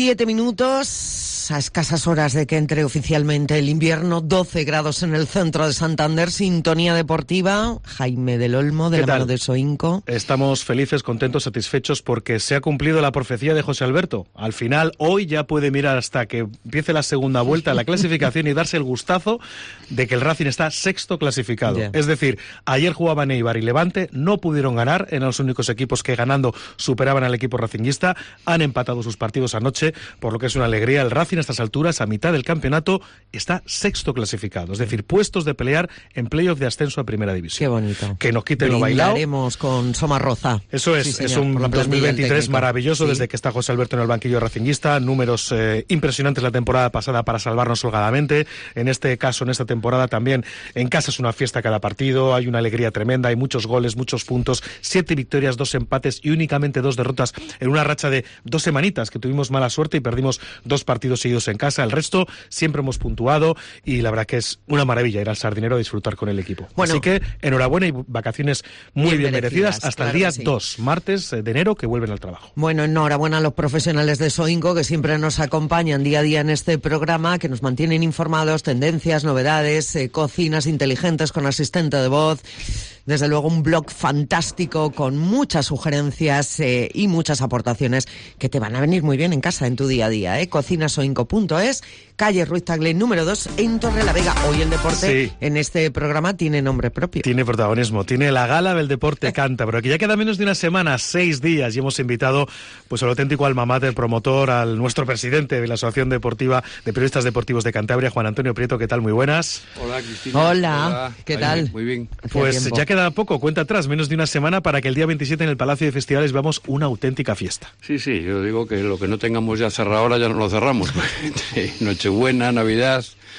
7 minutos, a escasas horas de que entre oficialmente el invierno, 12 grados en el centro de Santander, sintonía deportiva. Jaime del Olmo, de la mano de Soinco. Estamos felices, contentos, satisfechos porque se ha cumplido la profecía de José Alberto. Al final, hoy ya puede mirar hasta que empiece la segunda vuelta la clasificación y darse el gustazo de que el Racing está sexto clasificado. Yeah. Es decir, ayer jugaban Eibar y Levante, no pudieron ganar, eran los únicos equipos que ganando superaban al equipo racinguista, han empatado sus partidos anoche, por lo que es una alegría. El Racing a estas alturas, a mitad del campeonato, está sexto clasificado, es decir, puestos de pelear en playoff de ascenso a Primera División. Qué bonito. Que nos quiten lo bailado. Brindaremos con Somarroza. Eso es, sí, es un 2023 maravilloso, sí. Desde que está José Alberto en el banquillo racinguista, números impresionantes la temporada pasada para salvarnos holgadamente. En este caso, en esta temporada también, en casa es una fiesta cada partido, hay una alegría tremenda, hay muchos goles, muchos puntos, 7 victorias, 2 empates y únicamente 2 derrotas en una racha de 2 semanitas que tuvimos mala suerte y perdimos 2 partidos seguidos en casa. El resto siempre hemos puntuado y la verdad que es una maravilla ir al Sardinero a disfrutar con el equipo. Bueno, así que enhorabuena y vacaciones muy bien merecidas hasta claro el día 2, martes de enero, que vuelven al trabajo. Bueno, enhorabuena a los profesionales de Soinco que siempre nos acompañan día a día en este programa, que nos mantienen informados, tendencias, novedades, cocinas inteligentes con asistente de voz. Desde luego un blog fantástico con muchas sugerencias y muchas aportaciones que te van a venir muy bien en casa, en tu día a día. Cocinasoinco.es, calle Ruiz Tagle número 2 en Torrelavega. Hoy el deporte en este programa tiene nombre propio. Tiene protagonismo, tiene la gala del deporte cántabro, que ya queda menos de una semana, 6 días, y hemos invitado pues al auténtico alma mater, promotor, al nuestro presidente de la Asociación Deportiva de Periodistas Deportivos de Cantabria, Juan Antonio Prieto. ¿Qué tal? Muy buenas. Hola, Cristina. Hola. ¿Qué tal? Muy bien. Pues ya queda poco, cuenta atrás, menos de una semana para que el día 27 en el Palacio de Festivales veamos una auténtica fiesta. Sí, yo digo que lo que no tengamos ya cerrado ahora ya no lo cerramos. Nochebuena, Navidad.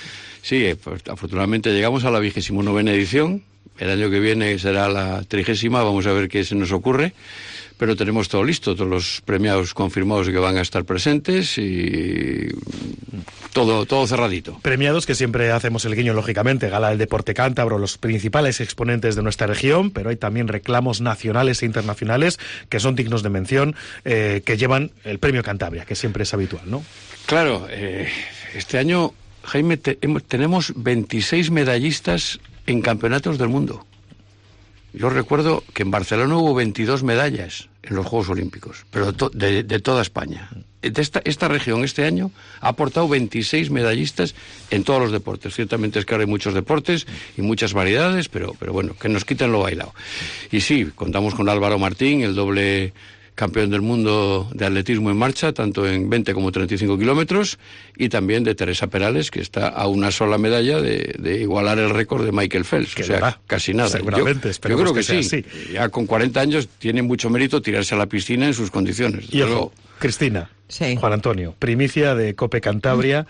Sí, pues, afortunadamente llegamos a la 29ª edición. El año que viene será la 30ª, vamos a ver qué se nos ocurre. Pero tenemos todo listo, todos los premiados confirmados que van a estar presentes y todo cerradito. Premiados que siempre hacemos el guiño, lógicamente, Gala del Deporte Cántabro, los principales exponentes de nuestra región, pero hay también reclamos nacionales e internacionales que son dignos de mención, que llevan el Premio Cantabria, que siempre es habitual, ¿no? Claro, este año, Jaime, tenemos 26 medallistas en campeonatos del mundo. Yo recuerdo que en Barcelona hubo 22 medallas en los Juegos Olímpicos, pero de toda España. Esta región este año ha aportado 26 medallistas en todos los deportes. Ciertamente es que ahora hay muchos deportes y muchas variedades, pero bueno, que nos quiten lo bailado. Y sí, contamos con Álvaro Martín, el doble campeón del mundo de atletismo en marcha, tanto en 20 como 35 kilómetros, y también de Teresa Perales, que está a una sola medalla de igualar el récord de Michael Phelps. Que o sea, casi nada. Seguramente, yo creo que sí. Así. Ya con 40 años tiene mucho mérito tirarse a la piscina en sus condiciones. Y ojo, Cristina, Juan Antonio, primicia de COPE Cantabria.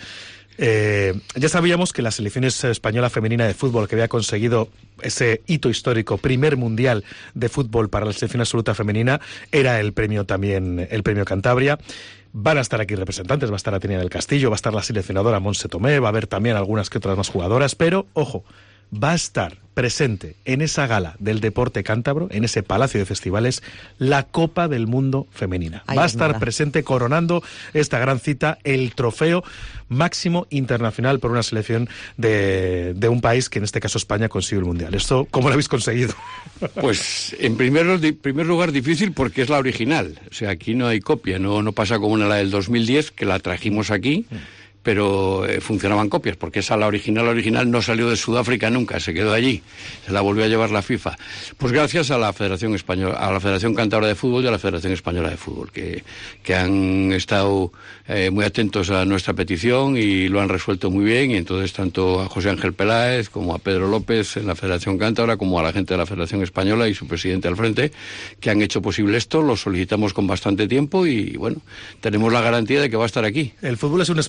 Ya sabíamos que la selección española femenina de fútbol, que había conseguido ese hito histórico, primer mundial de fútbol para la selección absoluta femenina, era el premio también, el premio Cantabria. Van a estar aquí representantes, va a estar Atenea del Castillo, va a estar la seleccionadora Montse Tomé, va a haber también algunas que otras más jugadoras, pero, ojo, va a estar presente en esa gala del deporte cántabro, en ese Palacio de Festivales, la Copa del Mundo Femenina. Va a estar presente coronando esta gran cita, el trofeo máximo internacional por una selección de un país que en este caso España consigue el Mundial. ¿Esto cómo lo habéis conseguido? Pues en primer lugar difícil porque es la original. O sea, aquí no hay copia, no pasa como la del 2010 que la trajimos aquí. Pero funcionaban copias, porque esa, la original no salió de Sudáfrica nunca, se quedó allí, se la volvió a llevar la FIFA. Pues gracias a la Federación Española, a la Federación Cántabra de Fútbol y a la Federación Española de Fútbol, que han estado muy atentos a nuestra petición y lo han resuelto muy bien, y entonces tanto a José Ángel Peláez como a Pedro López en la Federación Cántabra, como a la gente de la Federación Española y su presidente al frente, que han hecho posible esto, lo solicitamos con bastante tiempo y bueno, tenemos la garantía de que va a estar aquí. El fútbol es un exponente, Cristina,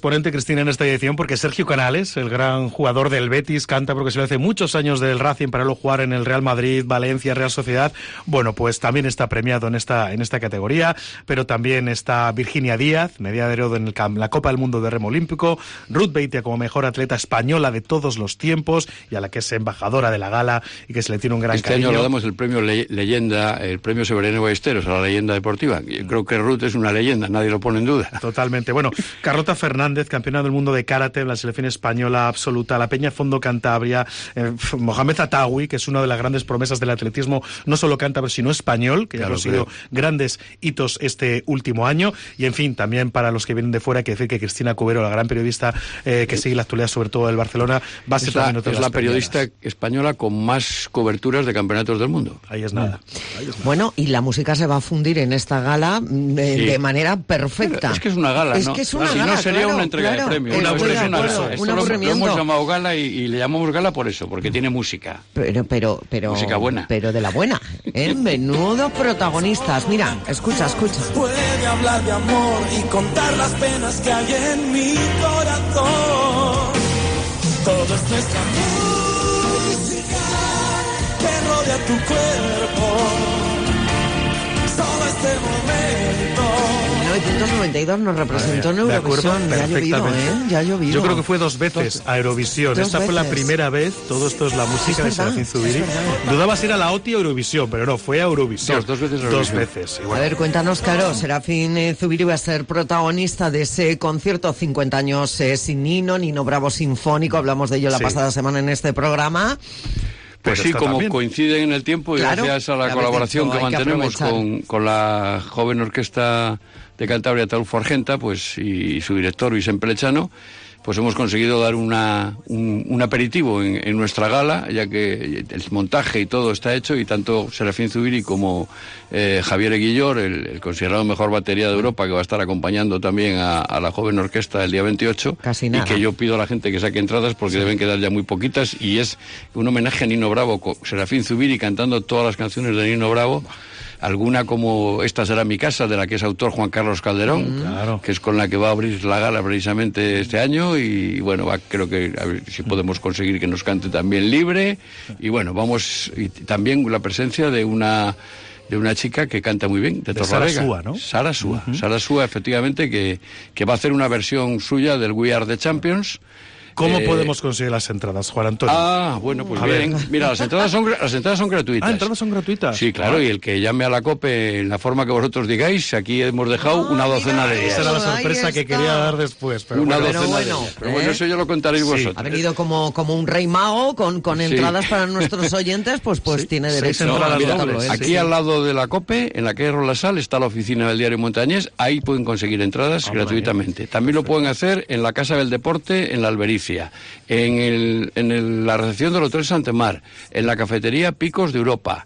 Cristina, en esta edición, porque Sergio Canales, el gran jugador del Betis, cántabro que se lo hace muchos años del Racing para luego jugar en el Real Madrid, Valencia, Real Sociedad, bueno, pues también está premiado en esta categoría, pero también está Virginia Díaz, medalla de oro en la Copa del Mundo de Remo Olímpico, Ruth Beitia como mejor atleta española de todos los tiempos y a la que es embajadora de la gala y que se le tiene un gran cariño. Este año le damos el premio leyenda, el premio Severino Ballesteros a la leyenda deportiva. Yo creo que Ruth es una leyenda, nadie lo pone en duda. Totalmente. Bueno, Carlota Fernández, campeona del mundo de karate en la selección española absoluta, la Peña Fondo Cantabria, Mohamed Atawi, que es una de las grandes promesas del atletismo, no solo cántabro, sino español, que ya han conseguido grandes hitos este último año. Y en fin, también para los que vienen de fuera, hay que decir que Cristina Cubero, la gran periodista que sigue la actualidad, sobre todo del Barcelona, va a ser también otra de las periodista española con más coberturas de campeonatos del mundo. Ahí es nada. Bueno, y la música se va a fundir en esta gala de manera perfecta. Es que es una gala, ¿no? Es que es una gala, si no sería una entrega de premios. Un aburrimiento. Lo hemos llamado gala y le llamamos gala por eso, porque tiene música. Pero música buena. Pero de la buena, ¿eh? Menudos protagonistas. Mira, escucha. Puede hablar de amor y contar las penas que hay en mi corazón. Todo es nuestra música que rodea tu cuerpo. Solo este momento. 1992 nos representó en Eurovisión. Ya ha llovido, Yo creo que fue 2 veces a Eurovisión. Esta fue la primera vez. Todo esto es la música de Serafín Zubiri. Dudaba si era la OTI o Eurovisión, pero no, fue a Eurovisión. Dos veces. Y bueno. A ver, cuéntanos, Caro. Serafín Zubiri va a ser protagonista de ese concierto 50 años sin Nino Bravo Sinfónico. Hablamos de ello la pasada semana en este programa. Pues sí, como coinciden en el tiempo y gracias a la colaboración que mantenemos con la joven orquesta de Cantabria Ataulfo Argenta, pues y su director Vicente Pelechano, pues hemos conseguido dar un aperitivo en nuestra gala, ya que el montaje y todo está hecho, y tanto Serafín Zubiri como Javier Eguillor, el considerado mejor batería de Europa, que va a estar acompañando también a la joven orquesta el día 28, Casi nada. Y que yo pido a la gente que saque entradas porque deben quedar ya muy poquitas, y es un homenaje a Nino Bravo, con Serafín Zubiri cantando todas las canciones de Nino Bravo. Alguna como Esta será mi casa, de la que es autor Juan Carlos Calderón, que es con la que va a abrir la gala precisamente este año, y bueno, creo que a ver si podemos conseguir que nos cante también Libre, y bueno, y también la presencia de una chica que canta muy bien, de Torlavega. Sara Súa, ¿no? Sara Súa. Sara Súa, efectivamente, que va a hacer una versión suya del We Are the Champions. ¿Cómo podemos conseguir las entradas, Juan Antonio? Bueno, pues bien. Mira, las entradas son gratuitas. ¿Entradas son gratuitas? Sí, claro, y el que llame a la COPE en la forma que vosotros digáis, aquí hemos dejado una docena de ellas. Esa era la sorpresa que quería dar después. Pero docena de ellas. Pero bueno, eso ya lo contaréis vosotros. Ha venido como un rey mago con entradas para nuestros oyentes, pues tiene derecho a entradas. Aquí al lado de la COPE, en la calle Rolasal, está la oficina del Diario Montañés. Ahí pueden conseguir entradas gratuitamente. También lo pueden hacer en la Casa del Deporte, en la Albericia, en la recepción del Hotel Santemar, en la cafetería Picos de Europa,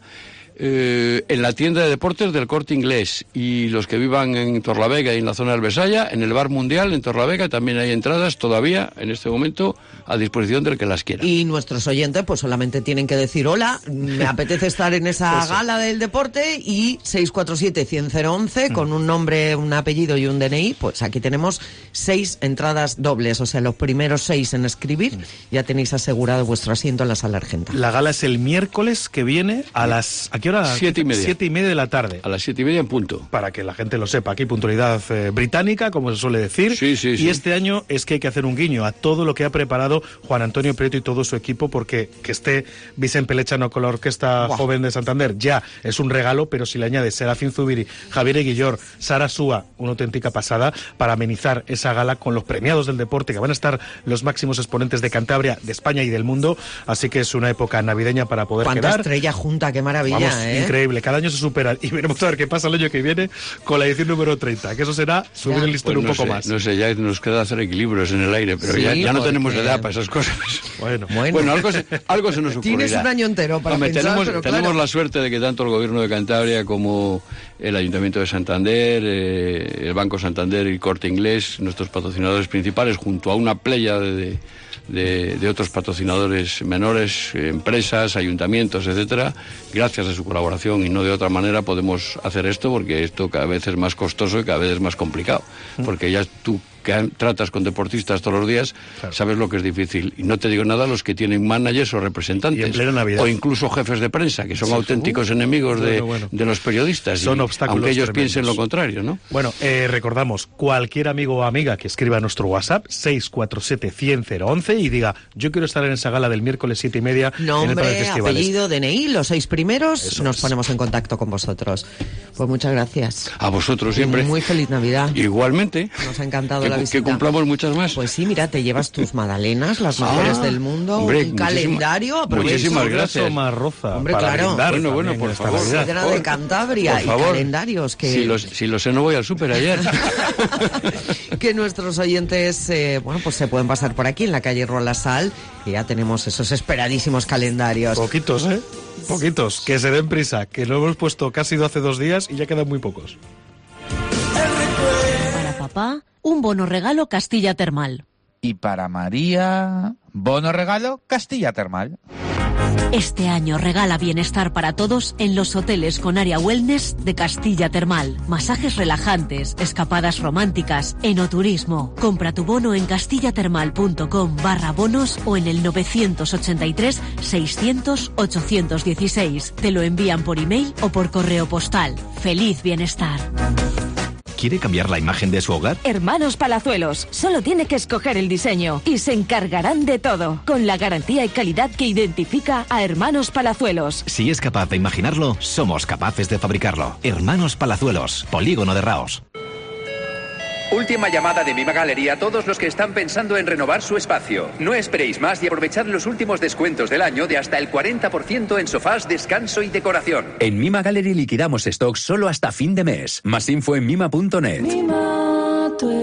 en la tienda de deportes del Corte Inglés, y los que vivan en Torlavega y en la zona del Besaya, en el Bar Mundial en Torlavega también hay entradas todavía en este momento a disposición del que las quiera. Y nuestros oyentes pues solamente tienen que decir hola, me apetece estar en esa gala del deporte, y 647-100-11 con un nombre, un apellido y un DNI, pues aquí tenemos 6 entradas dobles, o sea, los primeros 6 en escribir ya tenéis asegurado vuestro asiento en la Sala Argenta. La gala es el miércoles que viene a las... ¿A qué hora? 7:30. 7:30 de la tarde. A las 7:30 en punto. Para que la gente lo sepa. Aquí puntualidad británica, como se suele decir. Sí. Y este año es que hay que hacer un guiño a todo lo que ha preparado Juan Antonio Prieto y todo su equipo, porque que esté Vicente Pelechano con la Orquesta Joven de Santander ya es un regalo, pero si le añades Serafín Zubiri, Javier Eguillor, Sara Súa, una auténtica pasada para amenizar esa gala con los premiados del deporte, que van a estar los máximos exponentes de Cantabria, de España y del mundo. Así que es una época navideña para poder ¿Cuánta quedar. estrella junta? ¡Qué maravilla! Vamos, increíble. Cada año se superan. Y veremos a ver qué pasa el año que viene con la edición número 30, que eso será subir el listón un poco más. No sé, ya nos queda hacer equilibrios en el aire, pero ya no tenemos edad para esas cosas. Bueno, algo se nos ocurrirá. Tienes un año entero para pensar, tenemos la suerte de que tanto el Gobierno de Cantabria como el Ayuntamiento de Santander, el Banco Santander y el Corte Inglés, nuestros patrocinadores principales, junto a una playa de otros patrocinadores menores, empresas, ayuntamientos, etcétera, gracias a su colaboración y no de otra manera podemos hacer esto, porque esto cada vez es más costoso y cada vez es más complicado, porque ya tú que tratas con deportistas todos los días, sabes lo que es difícil. Y no te digo nada los que tienen managers o representantes, o incluso jefes de prensa, que son auténticos enemigos de los periodistas. Son obstáculos aunque ellos tremendos. piensen lo contrario, ¿no? Bueno, recordamos, cualquier amigo o amiga que escriba a nuestro WhatsApp, 647-100-011, y diga, yo quiero estar en esa gala del miércoles 7:30 Nombre, en el Festivales. apellido, DNI, los 6 primeros, nos ponemos en contacto con vosotros. Pues muchas gracias. A vosotros siempre. Muy feliz Navidad. Igualmente. Nos ha encantado la visita. Que cumplamos muchas más. Pues sí, mira, te llevas tus magdalenas, las mejores del mundo, hombre, un calendario. Muchísimas gracias. Somarroza, hombre, claro. Bueno, por favor. Sidra de Cantabria por favor. Y calendarios que... Si lo sé, no voy al súper ayer. Que nuestros oyentes, pues se pueden pasar por aquí en la calle Rolasal, y ya tenemos esos esperadísimos calendarios. Poquitos, Poquitos, que se den prisa, que lo hemos puesto casi hace 2 días y ya quedan muy pocos. Para papá, un bono regalo Castilla Termal. Y para María, bono regalo Castilla Termal. Este año regala bienestar para todos en los hoteles con área wellness de Castilla Termal. Masajes relajantes, escapadas románticas, enoturismo. Compra tu bono en castillatermal.com/bonos o en el 983 600 816. Te lo envían por email o por correo postal. ¡Feliz bienestar! ¿Quiere cambiar la imagen de su hogar? Hermanos Palazuelos. Solo tiene que escoger el diseño y se encargarán de todo, con la garantía y calidad que identifica a Hermanos Palazuelos. Si es capaz de imaginarlo, somos capaces de fabricarlo. Hermanos Palazuelos, Polígono de Raos. Última llamada de Mima Galería a todos los que están pensando en renovar su espacio. No esperéis más y aprovechad los últimos descuentos del año de hasta el 40% en sofás, descanso y decoración. En Mima Gallery liquidamos stock solo hasta fin de mes. Más info en mima.net. Mima tu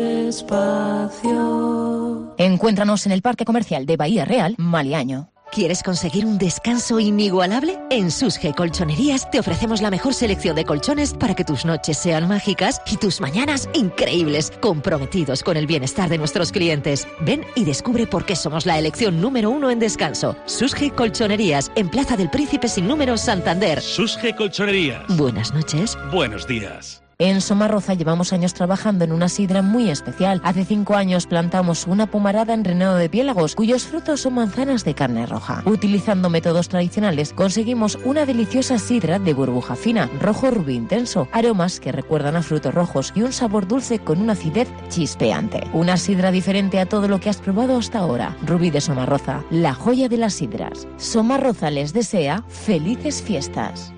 espacio. Encuéntranos en el Parque Comercial de Bahía Real, Maliaño. ¿Quieres conseguir un descanso inigualable? En Susge Colchonerías te ofrecemos la mejor selección de colchones para que tus noches sean mágicas y tus mañanas increíbles, comprometidos con el bienestar de nuestros clientes. Ven y descubre por qué somos la elección número 1 en descanso. Susge Colchonerías, en Plaza del Príncipe sin número, Santander. Susge Colchonerías. Buenas noches. Buenos días. En Somarroza llevamos años trabajando en una sidra muy especial. Hace 5 años plantamos una pomarada en Renado de Piélagos, cuyos frutos son manzanas de carne roja. Utilizando métodos tradicionales, conseguimos una deliciosa sidra de burbuja fina, rojo rubí intenso, aromas que recuerdan a frutos rojos y un sabor dulce con una acidez chispeante. Una sidra diferente a todo lo que has probado hasta ahora. Rubí de Somarroza, la joya de las sidras. Somarroza les desea felices fiestas.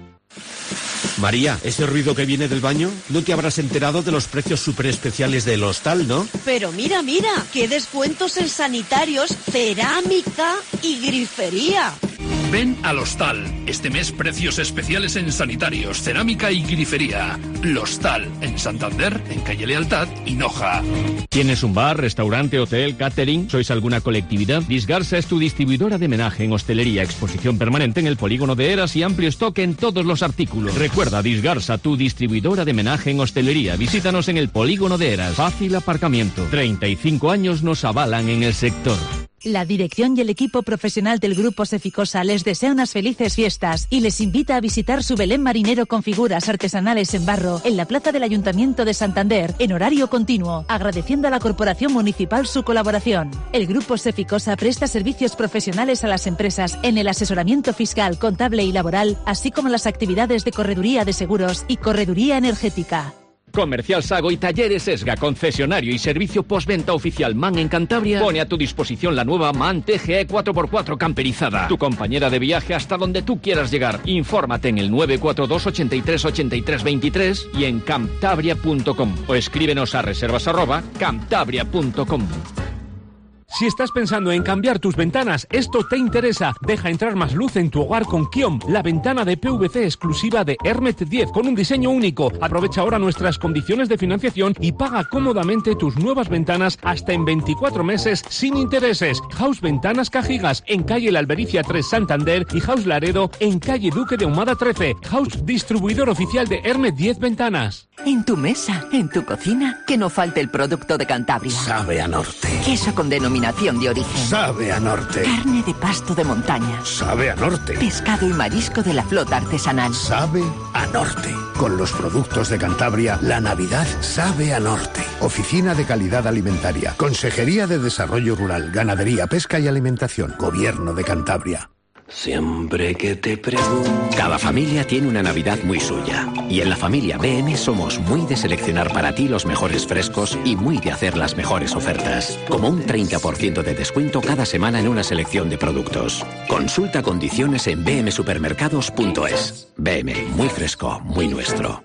María, ese ruido que viene del baño, no te habrás enterado de los precios súper especiales del hostal, ¿no? Pero mira, qué descuentos en sanitarios, cerámica y grifería. Ven al Hostal. Este mes precios especiales en sanitarios, cerámica y grifería. L'Hostal, en Santander, en Calle Lealtad y Noja. ¿Tienes un bar, restaurante, hotel, catering? ¿Sois alguna colectividad? Disgarsa es tu distribuidora de menaje en hostelería, exposición permanente en el Polígono de Eras y amplio stock en todos los artículos. Recuerda, Disgarsa, tu distribuidora de menaje en hostelería. Visítanos en el Polígono de Eras. Fácil aparcamiento. 35 años nos avalan en el sector. La dirección y el equipo profesional del Grupo Seficosa les desea unas felices fiestas y les invita a visitar su Belén marinero con figuras artesanales en barro en la plaza del Ayuntamiento de Santander en horario continuo, agradeciendo a la Corporación Municipal su colaboración. El Grupo Seficosa presta servicios profesionales a las empresas en el asesoramiento fiscal, contable y laboral, así como las actividades de correduría de seguros y correduría energética. Comercial Sago y Talleres Esga, concesionario y servicio postventa oficial MAN en Cantabria, pone a tu disposición la nueva MAN TGE 4x4 camperizada. Tu compañera de viaje hasta donde tú quieras llegar. Infórmate en el 942 83 83 23 y en cantabria.com o escríbenos a reservas@cantabria.com. Si estás pensando en cambiar tus ventanas, esto te interesa. Deja entrar más luz en tu hogar con Kiom, la ventana de PVC exclusiva de Hermet 10 con un diseño único. Aprovecha ahora nuestras condiciones de financiación y paga cómodamente tus nuevas ventanas hasta en 24 meses sin intereses. House Ventanas Cajigas en calle La Albericia 3 Santander y House Laredo en calle Duque de Ahumada 13. House distribuidor oficial de Hermet 10 Ventanas. En tu mesa, en tu cocina, que no falte el producto de Cantabria. Sabe a norte. Queso con denominación denominación de origen. Sabe a norte. Carne de pasto de montaña. Sabe a norte. Pescado y marisco de la flota artesanal. Sabe a norte. Con los productos de Cantabria, la Navidad sabe a norte. Oficina de Calidad Alimentaria. Consejería de Desarrollo Rural, Ganadería, Pesca y Alimentación. Gobierno de Cantabria. Siempre que te pregunto... Cada familia tiene una Navidad muy suya. Y en la familia BM somos muy de seleccionar para ti los mejores frescos y muy de hacer las mejores ofertas. Como un 30% de descuento cada semana en una selección de productos. Consulta condiciones en bmsupermercados.es. BM, muy fresco, muy nuestro.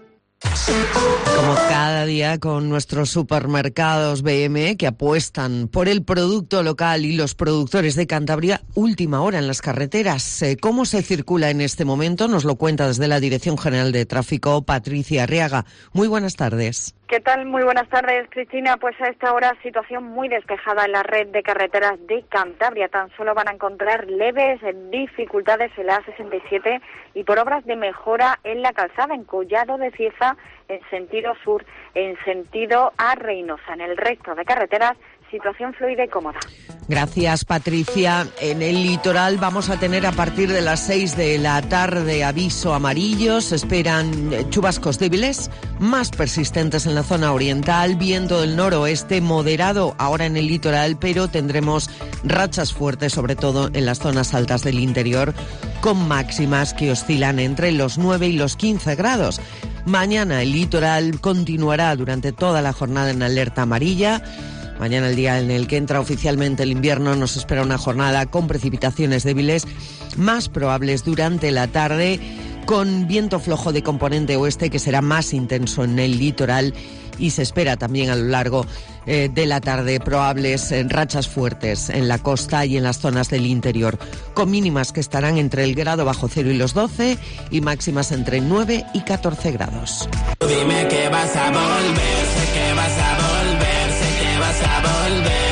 Como cada día con nuestros supermercados BM que apuestan por el producto local y los productores de Cantabria, última hora en las carreteras. ¿Cómo se circula en este momento? Nos lo cuenta desde la Dirección General de Tráfico Patricia Arriaga. Muy buenas tardes. ¿Qué tal? Muy buenas tardes, Cristina. Pues a esta hora situación muy despejada en la red de carreteras de Cantabria. Tan solo van a encontrar leves dificultades en la A67 y por obras de mejora en la calzada, en Collado de Cieza, en sentido sur, en sentido a Reynosa. En el resto de carreteras, situación fluida y cómoda. Gracias, Patricia. En el litoral vamos a tener a partir de las 6 de la tarde aviso amarillo. Se esperan chubascos débiles, más persistentes en la zona oriental, viento del noroeste moderado ahora en el litoral, pero tendremos rachas fuertes, sobre todo en las zonas altas del interior, con máximas que oscilan entre los 9 y los 15 grados. Mañana el litoral continuará durante toda la jornada en alerta amarilla. Mañana, el día en el que entra oficialmente el invierno, nos espera una jornada con precipitaciones débiles más probables durante la tarde, con viento flojo de componente oeste que será más intenso en el litoral, y se espera también a lo largo de la tarde probables rachas fuertes en la costa y en las zonas del interior, con mínimas que estarán entre el grado bajo cero y los 12 y máximas entre 9 y 14 grados. Dime que vas a volver, sé que vas a volver, sé que vas a volver.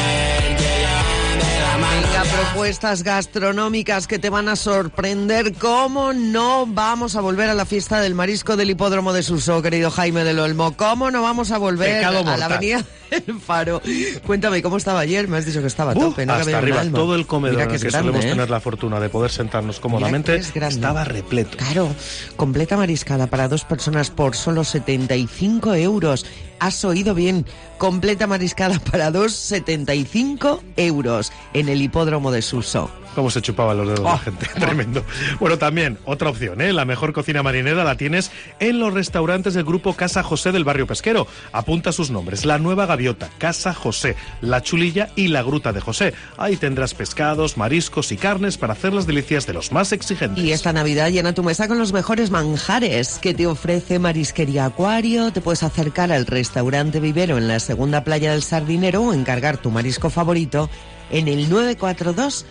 Venga, propuestas gastronómicas que te van a sorprender. ¿Cómo no vamos a volver a la fiesta del marisco del Hipódromo de Suso, querido Jaime del Olmo? ¿Cómo no vamos a volver a la avenida del Faro? Cuéntame, ¿cómo estaba ayer? Me has dicho que estaba a tope, ¿no? Hasta arriba, todo el comedor en el que grande, solemos tener la fortuna de poder sentarnos cómodamente estaba repleto. Claro, completa mariscada para 2 personas por solo 75 euros. Has oído bien, completa mariscada para 2, 75 euros en el Hipódromo de Suso. Cómo se chupaban los dedos la gente, tremendo. Bueno, también, otra opción, la mejor cocina marinera la tienes en los restaurantes del grupo Casa José del barrio Pesquero. Apunta sus nombres: La Nueva Gaviota, Casa José, La Chulilla y La Gruta de José. Ahí tendrás pescados, mariscos y carnes para hacer las delicias de los más exigentes. Y esta Navidad llena tu mesa con los mejores manjares que te ofrece Marisquería Acuario. Te puedes acercar al restaurante Vivero en la segunda playa del Sardinero o encargar tu marisco favorito en el 942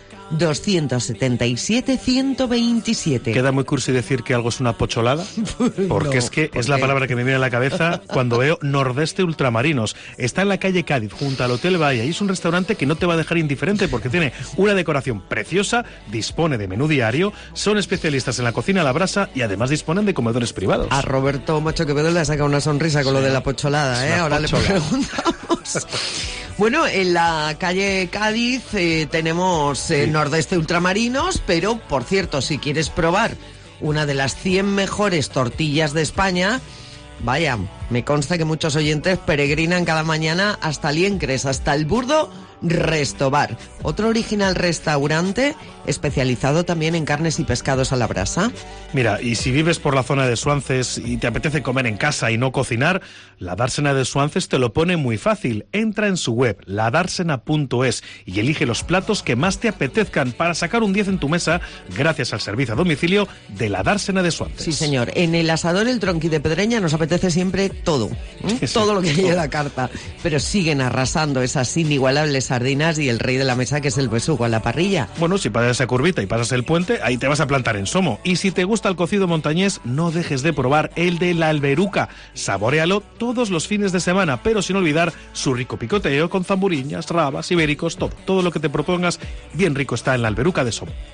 277 127. ¿Queda muy cursi decir que algo es una pocholada? Porque es que es la palabra que me viene a la cabeza cuando veo Nordeste Ultramarinos. Está en la calle Cádiz, junto al Hotel Bahía, y es un restaurante que no te va a dejar indiferente porque tiene una decoración preciosa, dispone de menú diario, son especialistas en la cocina a la brasa y además disponen de comedores privados. A Roberto Macho Quevedo le ha sacado una sonrisa con lo de la pocholada, Ahora le preguntamos. Bueno, en la calle Cádiz tenemos Nordeste Ultramarinos, pero, por cierto, si quieres probar una de las 100 mejores tortillas de España, vaya, me consta que muchos oyentes peregrinan cada mañana hasta Liencres, hasta el Burdo Restobar, otro original restaurante especializado también en carnes y pescados a la brasa. Mira, y si vives por la zona de Suances y te apetece comer en casa y no cocinar, la Dársena de Suances te lo pone muy fácil. Entra en su web, ladársena.es, y elige los platos que más te apetezcan para sacar un 10 en tu mesa gracias al servicio a domicilio de la Dársena de Suances. Sí, señor. En el asador El Tronqui de Pedreña nos apetece siempre todo, todo lo que hay en la carta, pero siguen arrasando esas inigualables sardinas y el rey de la mesa, que es el besugo a la parrilla. Bueno, si pasas esa curvita y pasas el puente, ahí te vas a plantar en Somo. Y si te gusta el cocido montañés, no dejes de probar el de la Alberuca. Saboréalo todos los fines de semana, pero sin olvidar su rico picoteo con zamburiñas, rabas, ibéricos, todo lo que te propongas, bien rico está en la Alberuca de Somo.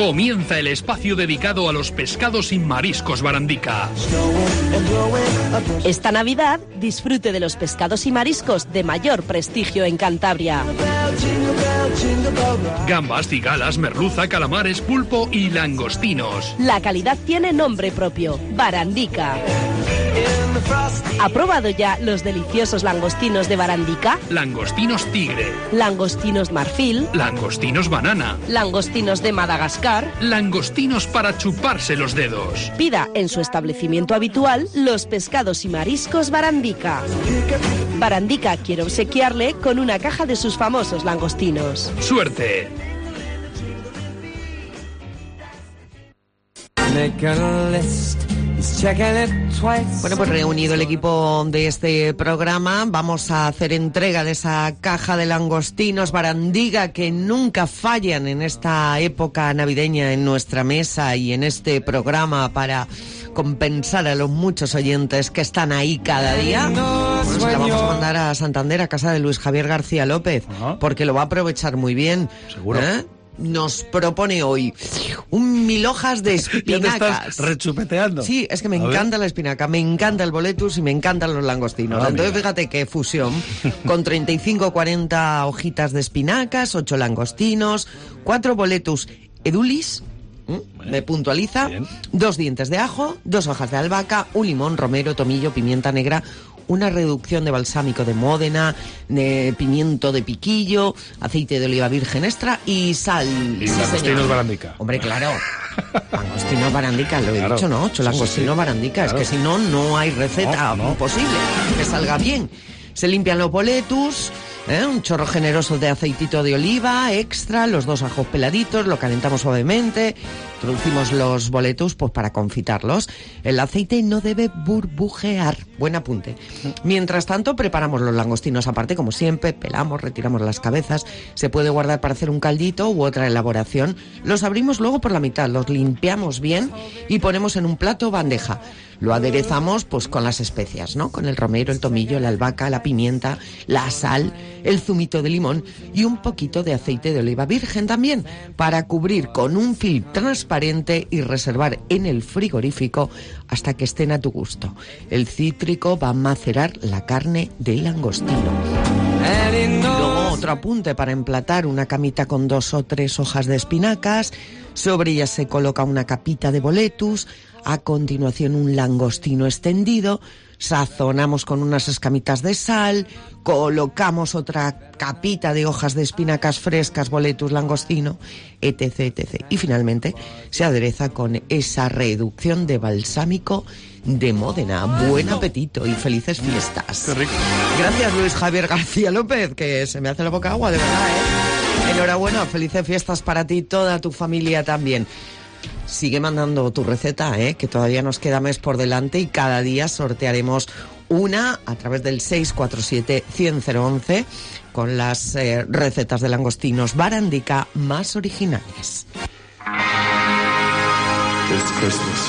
Comienza el espacio dedicado a los pescados y mariscos Barandica. Esta Navidad disfrute de los pescados y mariscos de mayor prestigio en Cantabria. Gambas, cigalas, merluza, calamares, pulpo y langostinos. La calidad tiene nombre propio, Barandica. ¿Ha probado ya los deliciosos langostinos de Barandica? Langostinos tigre. Langostinos marfil. Langostinos banana. Langostinos de Madagascar. Langostinos para chuparse los dedos. Pida en su establecimiento habitual los pescados y mariscos Barandica. Barandica quiere obsequiarle con una caja de sus famosos langostinos. ¡Suerte! Bueno, pues reunido el equipo de este programa, vamos a hacer entrega de esa caja de langostinos Barandica que nunca fallan en esta época navideña en nuestra mesa y en este programa para compensar a los muchos oyentes que están ahí cada día. Bueno, se la vamos a mandar a Santander, a casa de Luis Javier García López, porque lo va a aprovechar muy bien. Seguro. Nos propone hoy un 1000 hojas de espinacas. ¿Ya te estás rechupeteando? Sí, es que me encanta la espinaca, me encanta el boletus y me encantan los langostinos. Entonces, fíjate qué fusión. Con 35 o 40 hojitas de espinacas, 8 langostinos, 4 boletus edulis, me puntualiza, 2 dientes de ajo, 2 hojas de albahaca, un limón, romero, tomillo, pimienta negra, una reducción de balsámico de Módena, de pimiento de piquillo, aceite de oliva virgen extra y sal. Y langostinos Barandica. Hombre, claro. Langostinos Barandica, lo he dicho, ¿no? 8 langostinos Barandica. Claro. Es que si no, no hay receta posible que salga bien. Se limpian los boletus, un chorro generoso de aceitito de oliva extra, los 2 ajos peladitos, lo calentamos suavemente, introducimos los boletus pues para confitarlos. El aceite no debe burbujear, buen apunte. Mientras tanto preparamos los langostinos aparte, como siempre, pelamos, retiramos las cabezas, se puede guardar para hacer un caldito u otra elaboración. Los abrimos luego por la mitad, los limpiamos bien y ponemos en un plato o bandeja. Lo aderezamos pues con las especias, ¿no? Con el romero, el tomillo, la albahaca, la pimienta, la sal, el zumito de limón y un poquito de aceite de oliva virgen también, para cubrir con un film transparente y reservar en el frigorífico hasta que estén a tu gusto. El cítrico va a macerar la carne del langostino. Luego otro apunte para emplatar: una camita con 2 o 3 hojas de espinacas, sobre ella se coloca una capita de boletus, a continuación un langostino extendido, sazonamos con unas escamitas de sal, colocamos otra capita de hojas de espinacas frescas, boletus, langostino, etc, etc. Y finalmente se adereza con esa reducción de balsámico de Módena. Buen apetito y felices fiestas. Qué rico. Gracias, Luis Javier García López, que se me hace la boca agua, de verdad, ¿eh? Enhorabuena, felices fiestas para ti y toda tu familia también. Sigue mandando tu receta, que todavía nos queda mes por delante y cada día sortearemos una a través del 647-100-011 con las recetas de langostinos Barandica más originales. It's Christmas.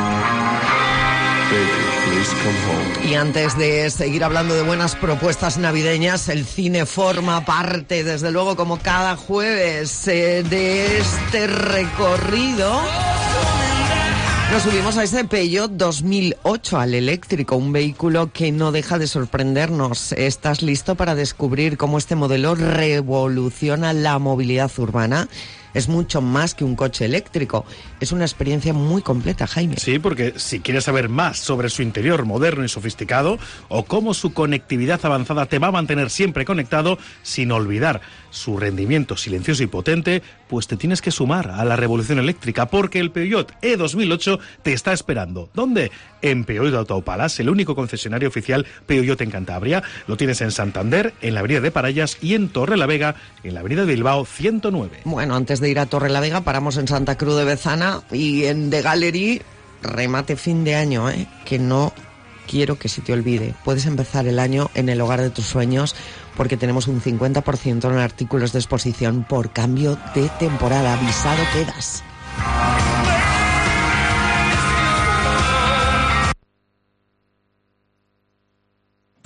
Baby, please come home. Y antes de seguir hablando de buenas propuestas navideñas, el cine forma parte, desde luego, como cada jueves, de este recorrido. Nos subimos a ese Peugeot 2008, al eléctrico, un vehículo que no deja de sorprendernos. ¿Estás listo para descubrir cómo este modelo revoluciona la movilidad urbana? Es mucho más que un coche eléctrico. Es una experiencia muy completa, Jaime. Sí, porque si quieres saber más sobre su interior moderno y sofisticado, o cómo su conectividad avanzada te va a mantener siempre conectado, sin olvidar su rendimiento silencioso y potente, pues te tienes que sumar a la revolución eléctrica, porque el Peugeot E2008 te está esperando. ¿Dónde? En Peugeot Auto Palace, el único concesionario oficial Peugeot en Cantabria. Lo tienes en Santander, en la avenida de Parallas, y en Torrelavega, en la avenida de Bilbao 109. Bueno, antes de ir a Torrelavega paramos en Santa Cruz de Bezana y en The Gallery, remate fin de año, que no quiero que se te olvide. Puedes empezar el año en el hogar de tus sueños, porque tenemos un 50% en artículos de exposición por cambio de temporada. Avisado quedas.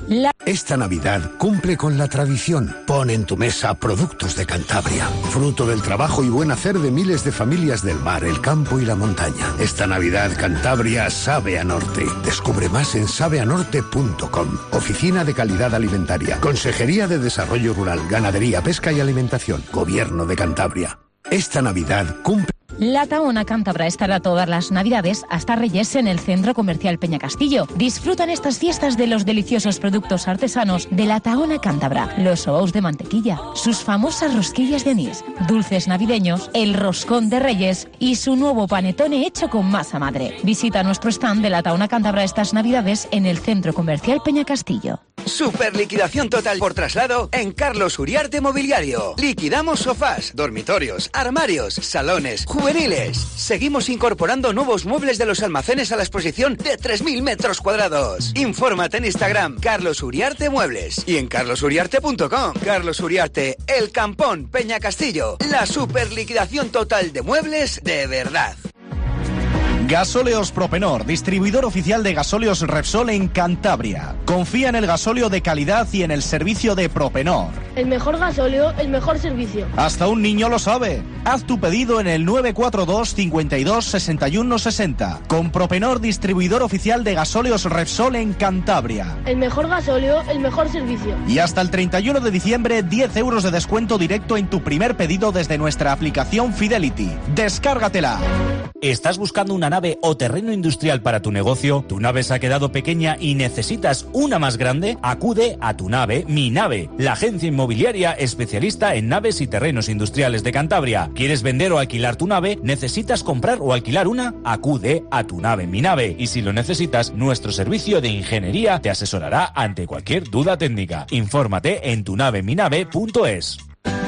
Esta Navidad cumple con la tradición. Pon en tu mesa productos de Cantabria, fruto del trabajo y buen hacer de miles de familias del mar, el campo y la montaña. Esta Navidad Cantabria sabe a norte. Descubre más en sabeanorte.com. Oficina de Calidad Alimentaria, Consejería de Desarrollo Rural, Ganadería, Pesca y Alimentación, Gobierno de Cantabria. Esta Navidad cumple... La Tahona Cántabra estará todas las Navidades hasta Reyes en el Centro Comercial Peña Castillo. Disfrutan estas fiestas de los deliciosos productos artesanos de la Tahona Cántabra, los sobous de mantequilla, sus famosas rosquillas de anís, dulces navideños, el roscón de Reyes y su nuevo panetone hecho con masa madre. Visita nuestro stand de la Tahona Cántabra estas Navidades en el Centro Comercial Peña Castillo. Super liquidación total por traslado en Carlos Uriarte Mobiliario. Liquidamos sofás, dormitorios, armarios, salones, juveniles. Seguimos incorporando nuevos muebles de los almacenes a la exposición de 3.000 metros cuadrados. Infórmate en Instagram, Carlos Uriarte Muebles, y en carlosuriarte.com. Carlos Uriarte, El Campón, Peña Castillo. La super liquidación total de muebles de verdad. Gasóleos Propenor, distribuidor oficial de gasóleos Repsol en Cantabria. Confía en el gasóleo de calidad y en el servicio de Propenor. El mejor gasóleo, el mejor servicio. Hasta un niño lo sabe. Haz tu pedido en el 942 52 61 60. Con Propenor, distribuidor oficial de gasóleos Repsol en Cantabria. El mejor gasóleo, el mejor servicio. Y hasta el 31 de diciembre, 10 euros de descuento directo en tu primer pedido desde nuestra aplicación Fidelity. Descárgatela. ¿Estás buscando una nave o terreno industrial para tu negocio? ¿Tu nave se ha quedado pequeña y necesitas una más grande? Acude a Tu Nave, Mi Nave, la agencia inmobiliaria especialista en naves y terrenos industriales de Cantabria. ¿Quieres vender o alquilar tu nave? ¿Necesitas comprar o alquilar una? Acude a Tu Nave, Mi Nave. Y si lo necesitas, nuestro servicio de ingeniería te asesorará ante cualquier duda técnica. Infórmate en tunaveminave.es.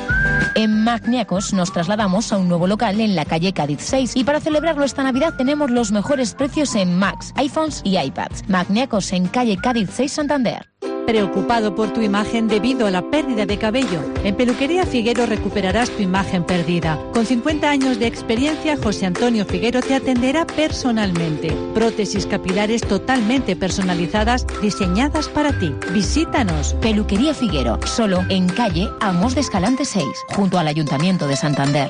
En Magniacos nos trasladamos a un nuevo local en la calle Cádiz 6 y para celebrarlo esta Navidad tenemos los mejores precios en Macs, iPhones y iPads. Magniacos en calle Cádiz 6 Santander. ¿Preocupado por tu imagen debido a la pérdida de cabello? En Peluquería Figuero recuperarás tu imagen perdida. Con 50 años de experiencia, José Antonio Figuero te atenderá personalmente. Prótesis capilares totalmente personalizadas, diseñadas para ti. Visítanos. Peluquería Figuero, solo en calle Amos de Escalante 6, junto al Ayuntamiento de Santander.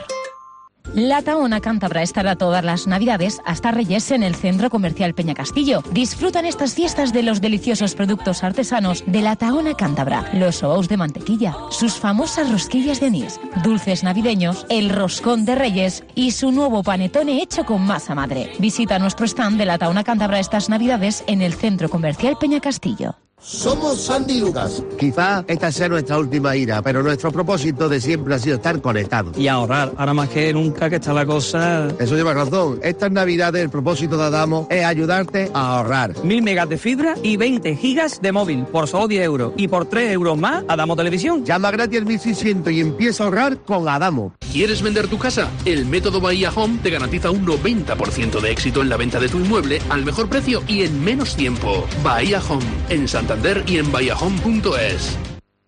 La Tahona Cántabra estará todas las Navidades hasta Reyes en el Centro Comercial Peña Castillo. Disfrutan estas fiestas de los deliciosos productos artesanos de la Tahona Cántabra, los sobous de mantequilla, sus famosas rosquillas de anís, dulces navideños, el roscón de Reyes y su nuevo panetone hecho con masa madre. Visita nuestro stand de la Tahona Cántabra estas Navidades en el Centro Comercial Peña Castillo. Somos Sandy y Lucas. Quizá esta sea nuestra última ira, pero nuestro propósito de siempre ha sido estar conectados. Y ahorrar, ahora más que nunca que está la cosa... Eso lleva razón. Estas Navidades el propósito de Adamo es ayudarte a ahorrar. 1000 megas de fibra y 20 gigas de móvil por solo 10 euros. Y por 3 euros más, Adamo Televisión. Llama gratis al 1600 y empieza a ahorrar con Adamo. ¿Quieres vender tu casa? El método Bahía Home te garantiza un 90% de éxito en la venta de tu inmueble al mejor precio y en menos tiempo. Bahía Home, en Santander y en bahíahome.es.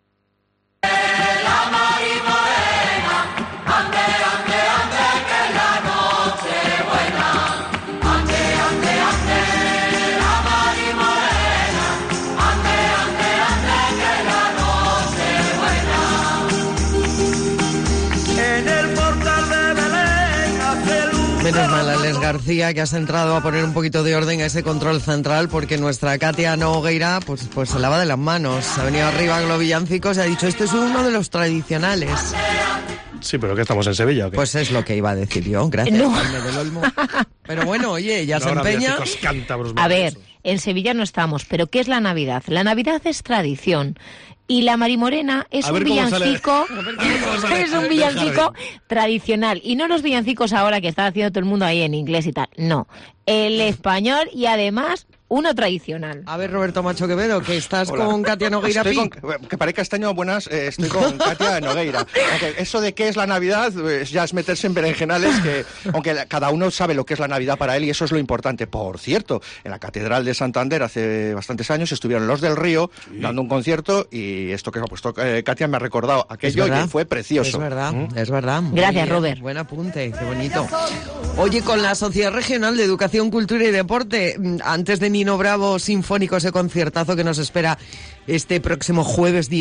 Menos mal, Alex García, que has entrado a poner un poquito de orden a ese control central, porque nuestra Katia Nogueira pues se lava de las manos. Ha venido arriba con los villancicos y ha dicho, este es uno de los tradicionales. Sí, pero ¿qué estamos en Sevilla o qué? Pues es lo que iba a decir yo, gracias, No. Jaime del Olmo. Pero bueno, oye, ya se empeña. A ver, en Sevilla no estamos, pero ¿qué es la Navidad? La Navidad es tradición. Y la Marimorena es un villancico, es un villancico tradicional. Y no los villancicos ahora que está haciendo todo el mundo ahí en inglés y tal. No, el español y además uno tradicional. A ver, Roberto Macho Quevedo, que estás con Katia Nogueira. Que parezca este año, buenas, estoy con Katia Nogueira. Aunque eso de qué es la Navidad, ya es meterse en berenjenales, que aunque cada uno sabe lo que es la Navidad para él y eso es lo importante. Por cierto, en la Catedral de Santander hace bastantes años estuvieron los del Río dando un concierto y esto que ha puesto Katia me ha recordado aquello y fue precioso. Es verdad, es verdad. Gracias, Robert. Buen apunte, qué bonito. Oye, con la Sociedad Regional de Educación, Cultura y Deporte, antes de Nino Bravo sinfónico, ese conciertazo que nos espera este próximo jueves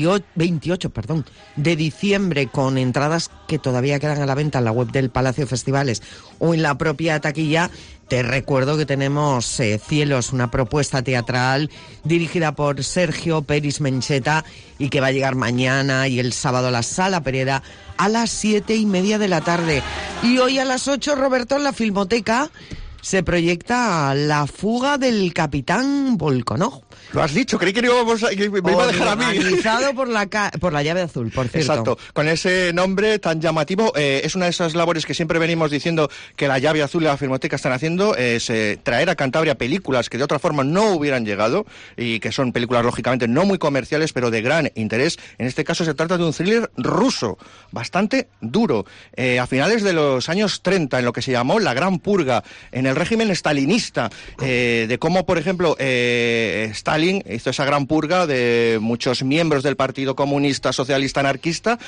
28 de diciembre, con entradas que todavía quedan a la venta en la web del Palacio de Festivales o en la propia taquilla. Te recuerdo que tenemos Cielos, una propuesta teatral dirigida por Sergio Peris Mencheta y que va a llegar mañana y el sábado a la Sala Pereda a las 7:30 de la tarde. Y hoy a las 8, Roberto, en la Filmoteca se proyecta La fuga del capitán Volkonov. Lo has dicho, creí que me iba a dejar a mí. Organizado por la llave azul, por cierto. Exacto, con ese nombre tan llamativo. Es una de esas labores que siempre venimos diciendo que la llave azul y la Filmoteca están haciendo, es traer a Cantabria películas que de otra forma no hubieran llegado y que son películas lógicamente no muy comerciales, pero de gran interés. En este caso se trata de un thriller ruso, bastante duro, a finales de los años 30, en lo que se llamó la Gran Purga, en el régimen stalinista, de cómo, por ejemplo, Stalin hizo esa gran purga de muchos miembros del Partido Comunista Socialista Anarquista,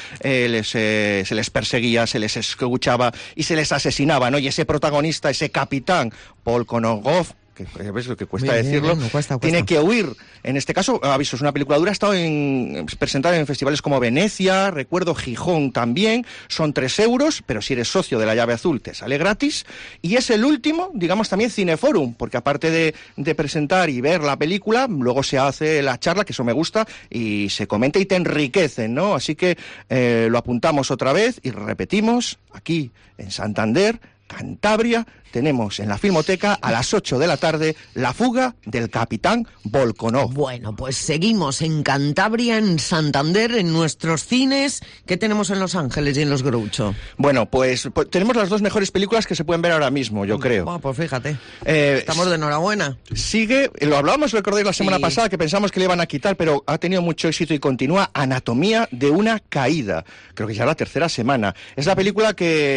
se les perseguía, se les escuchaba y se les asesinaba, ¿no? Y ese protagonista, ese capitán Volkonov, que ves lo que cuesta decirlo, cuesta. Tiene que huir. En este caso, aviso, es una película dura, ha estado presentada en festivales como Venecia, recuerdo Gijón también, son 3 euros, pero si eres socio de la llave azul te sale gratis, y es el último, digamos, también Cineforum, porque aparte de presentar y ver la película, luego se hace la charla, que eso me gusta, y se comenta y te enriquecen, ¿no? Así que lo apuntamos otra vez y repetimos, aquí en Santander, Cantabria, tenemos en la Filmoteca a las 8 de la tarde La fuga del capitán Volkonov. Bueno, pues seguimos en Cantabria, en Santander, en nuestros cines. ¿Qué tenemos en Los Ángeles y en Los Groucho? Bueno, pues tenemos las 2 mejores películas que se pueden ver ahora mismo, yo creo. Bueno, pues fíjate, estamos de enhorabuena. Sigue, lo hablábamos, recordáis la semana pasada, que pensamos que le iban a quitar, pero ha tenido mucho éxito y continúa, Anatomía de una caída. Creo que ya la 3ª semana. Es la película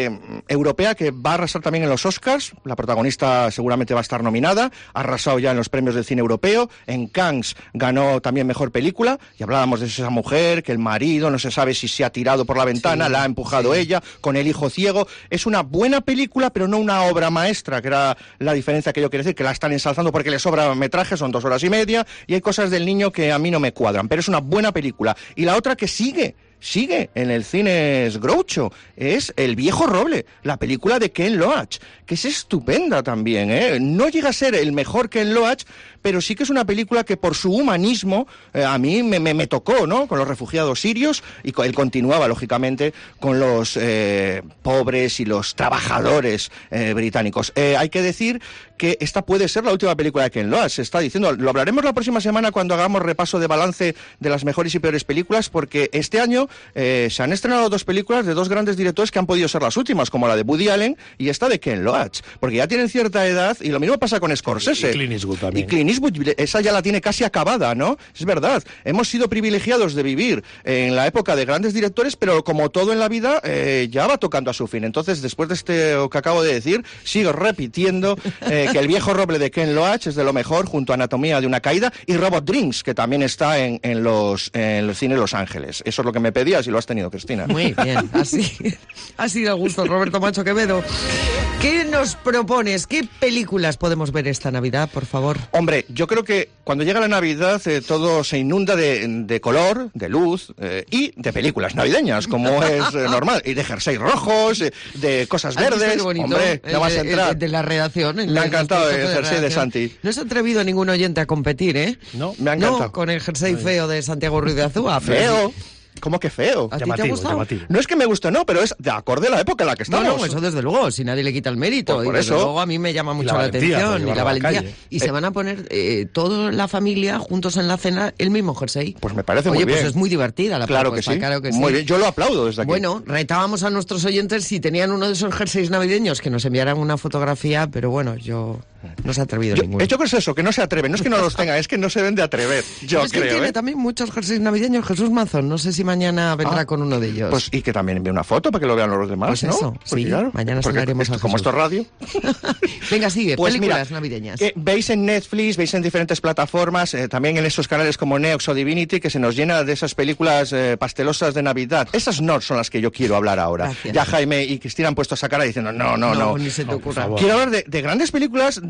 europea que va a arrasar también en los Oscars. La protagonista seguramente va a estar nominada, ha arrasado ya en los premios del cine europeo, en Cannes ganó también mejor película, y hablábamos de esa mujer, que el marido no se sabe si se ha tirado por la ventana, la ha empujado ella, con el hijo ciego. Es una buena película, pero no una obra maestra, que era la diferencia que yo quiero decir, que la están ensalzando porque le sobra metraje, son 2 horas y media, y hay cosas del niño que a mí no me cuadran, pero es una buena película. Y la otra que sigue en el cine Groucho es El viejo roble, la película de Ken Loach, que es estupenda también, ¿eh? No llega a ser el mejor Ken Loach, pero sí que es una película que por su humanismo a mí me tocó, ¿no? Con los refugiados sirios, y él continuaba, lógicamente, con los pobres y los trabajadores británicos. Hay que decir que esta puede ser la última película de Ken Loach, se está diciendo. Lo hablaremos la próxima semana cuando hagamos repaso de balance de las mejores y peores películas, porque este año se han estrenado 2 películas de 2 grandes directores que han podido ser las últimas, como la de Woody Allen y esta de Ken Loach, porque ya tienen cierta edad, y lo mismo pasa con Scorsese. Y Clint Eastwood también. Y Clint Eastwood, esa ya la tiene casi acabada, ¿no? Es verdad, hemos sido privilegiados de vivir en la época de grandes directores, pero como todo en la vida, ya va tocando a su fin. Entonces, después de esto que acabo de decir, sigo repitiendo que El viejo roble de Ken Loach es de lo mejor, junto a Anatomía de una caída y Robot Dreams, que también está en los cines Los Ángeles. Eso es lo que me pedías y lo has tenido, Cristina. Muy bien, ha sido a gusto, Roberto Macho Quevedo. ¿Qué nos propones? ¿Qué películas podemos ver esta Navidad, por favor? Hombre, yo creo que cuando llega la Navidad todo se inunda de color, de luz y de películas navideñas, como es normal, y de jerseys rojos, de cosas verdes. Hombre, ya vas a entrar. De la redacción. Me ha encantado el jersey de Santi. No se ha atrevido ningún oyente a competir, ¿eh? No, me ha encantado. No, con el jersey feo de Santiago Ruiz de Azúa. Feo. ¿Cómo que feo? ¿A ti te ha gustado? Llamativo. No es que me guste, no, pero es de acorde a la época en la que estamos. No, eso desde luego, si nadie le quita el mérito. Por y desde eso, luego a mí me llama mucho la atención y la valentía. Y se van a poner toda la familia juntos en la cena el mismo jersey. Pues me parece muy bien. Oye, pues es muy divertida la propuesta. Claro que sí. Muy bien, yo lo aplaudo desde aquí. Bueno, retábamos a nuestros oyentes si tenían uno de esos jerseys navideños que nos enviaran una fotografía, pero bueno, yo no se ha atrevido ninguno. Yo creo que es eso, que no se atreven, no es que no los tengan, es que no se deben de atrever, yo es creo. Que tiene también muchos jerseys navideños Jesús Mazón, no sé si mañana vendrá con uno de ellos. Pues y que también envíe una foto para que lo vean los demás, pues ¿no? Eso, porque, sí, claro, mañana hablaremos a Jesús. Como esto es radio. Venga, sigue, pues películas mira, navideñas. Veis en Netflix, veis en diferentes plataformas, también en esos canales como Neox o Divinity, que se nos llena de esas películas pastelosas de Navidad. Esas no son las que yo quiero hablar ahora. Gracias. Ya Jaime y Cristina han puesto esa cara diciendo, no. Ni se te ocurra. Quiero hablar de grandes películas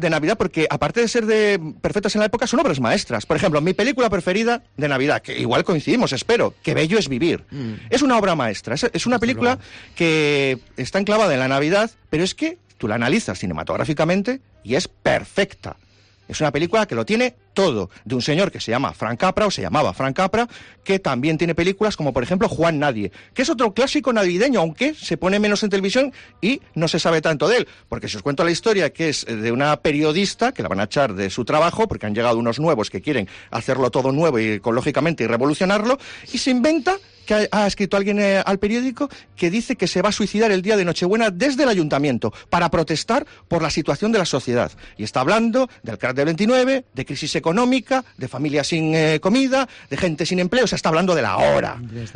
de Navidad porque, aparte de ser perfectas en la época, son obras maestras. Por ejemplo, mi película preferida de Navidad, que igual coincidimos, espero, Que bello es vivir. Es una obra maestra. Es una película que está enclavada en la Navidad, pero es que tú la analizas cinematográficamente y es perfecta. Es una película que lo tiene todo, de un señor que se llama Frank Capra, o se llamaba Frank Capra, que también tiene películas como, por ejemplo, Juan Nadie, que es otro clásico navideño, aunque se pone menos en televisión y no se sabe tanto de él. Porque si os cuento la historia, que es de una periodista, que la van a echar de su trabajo, porque han llegado unos nuevos que quieren hacerlo todo nuevo y ecológicamente y revolucionarlo, y se inventa que ha escrito alguien al periódico que dice que se va a suicidar el día de Nochebuena desde el ayuntamiento para protestar por la situación de la sociedad. Y está hablando del crack del 29, de crisis económica, de familias sin comida, de gente sin empleo. O sea, está hablando de la hora.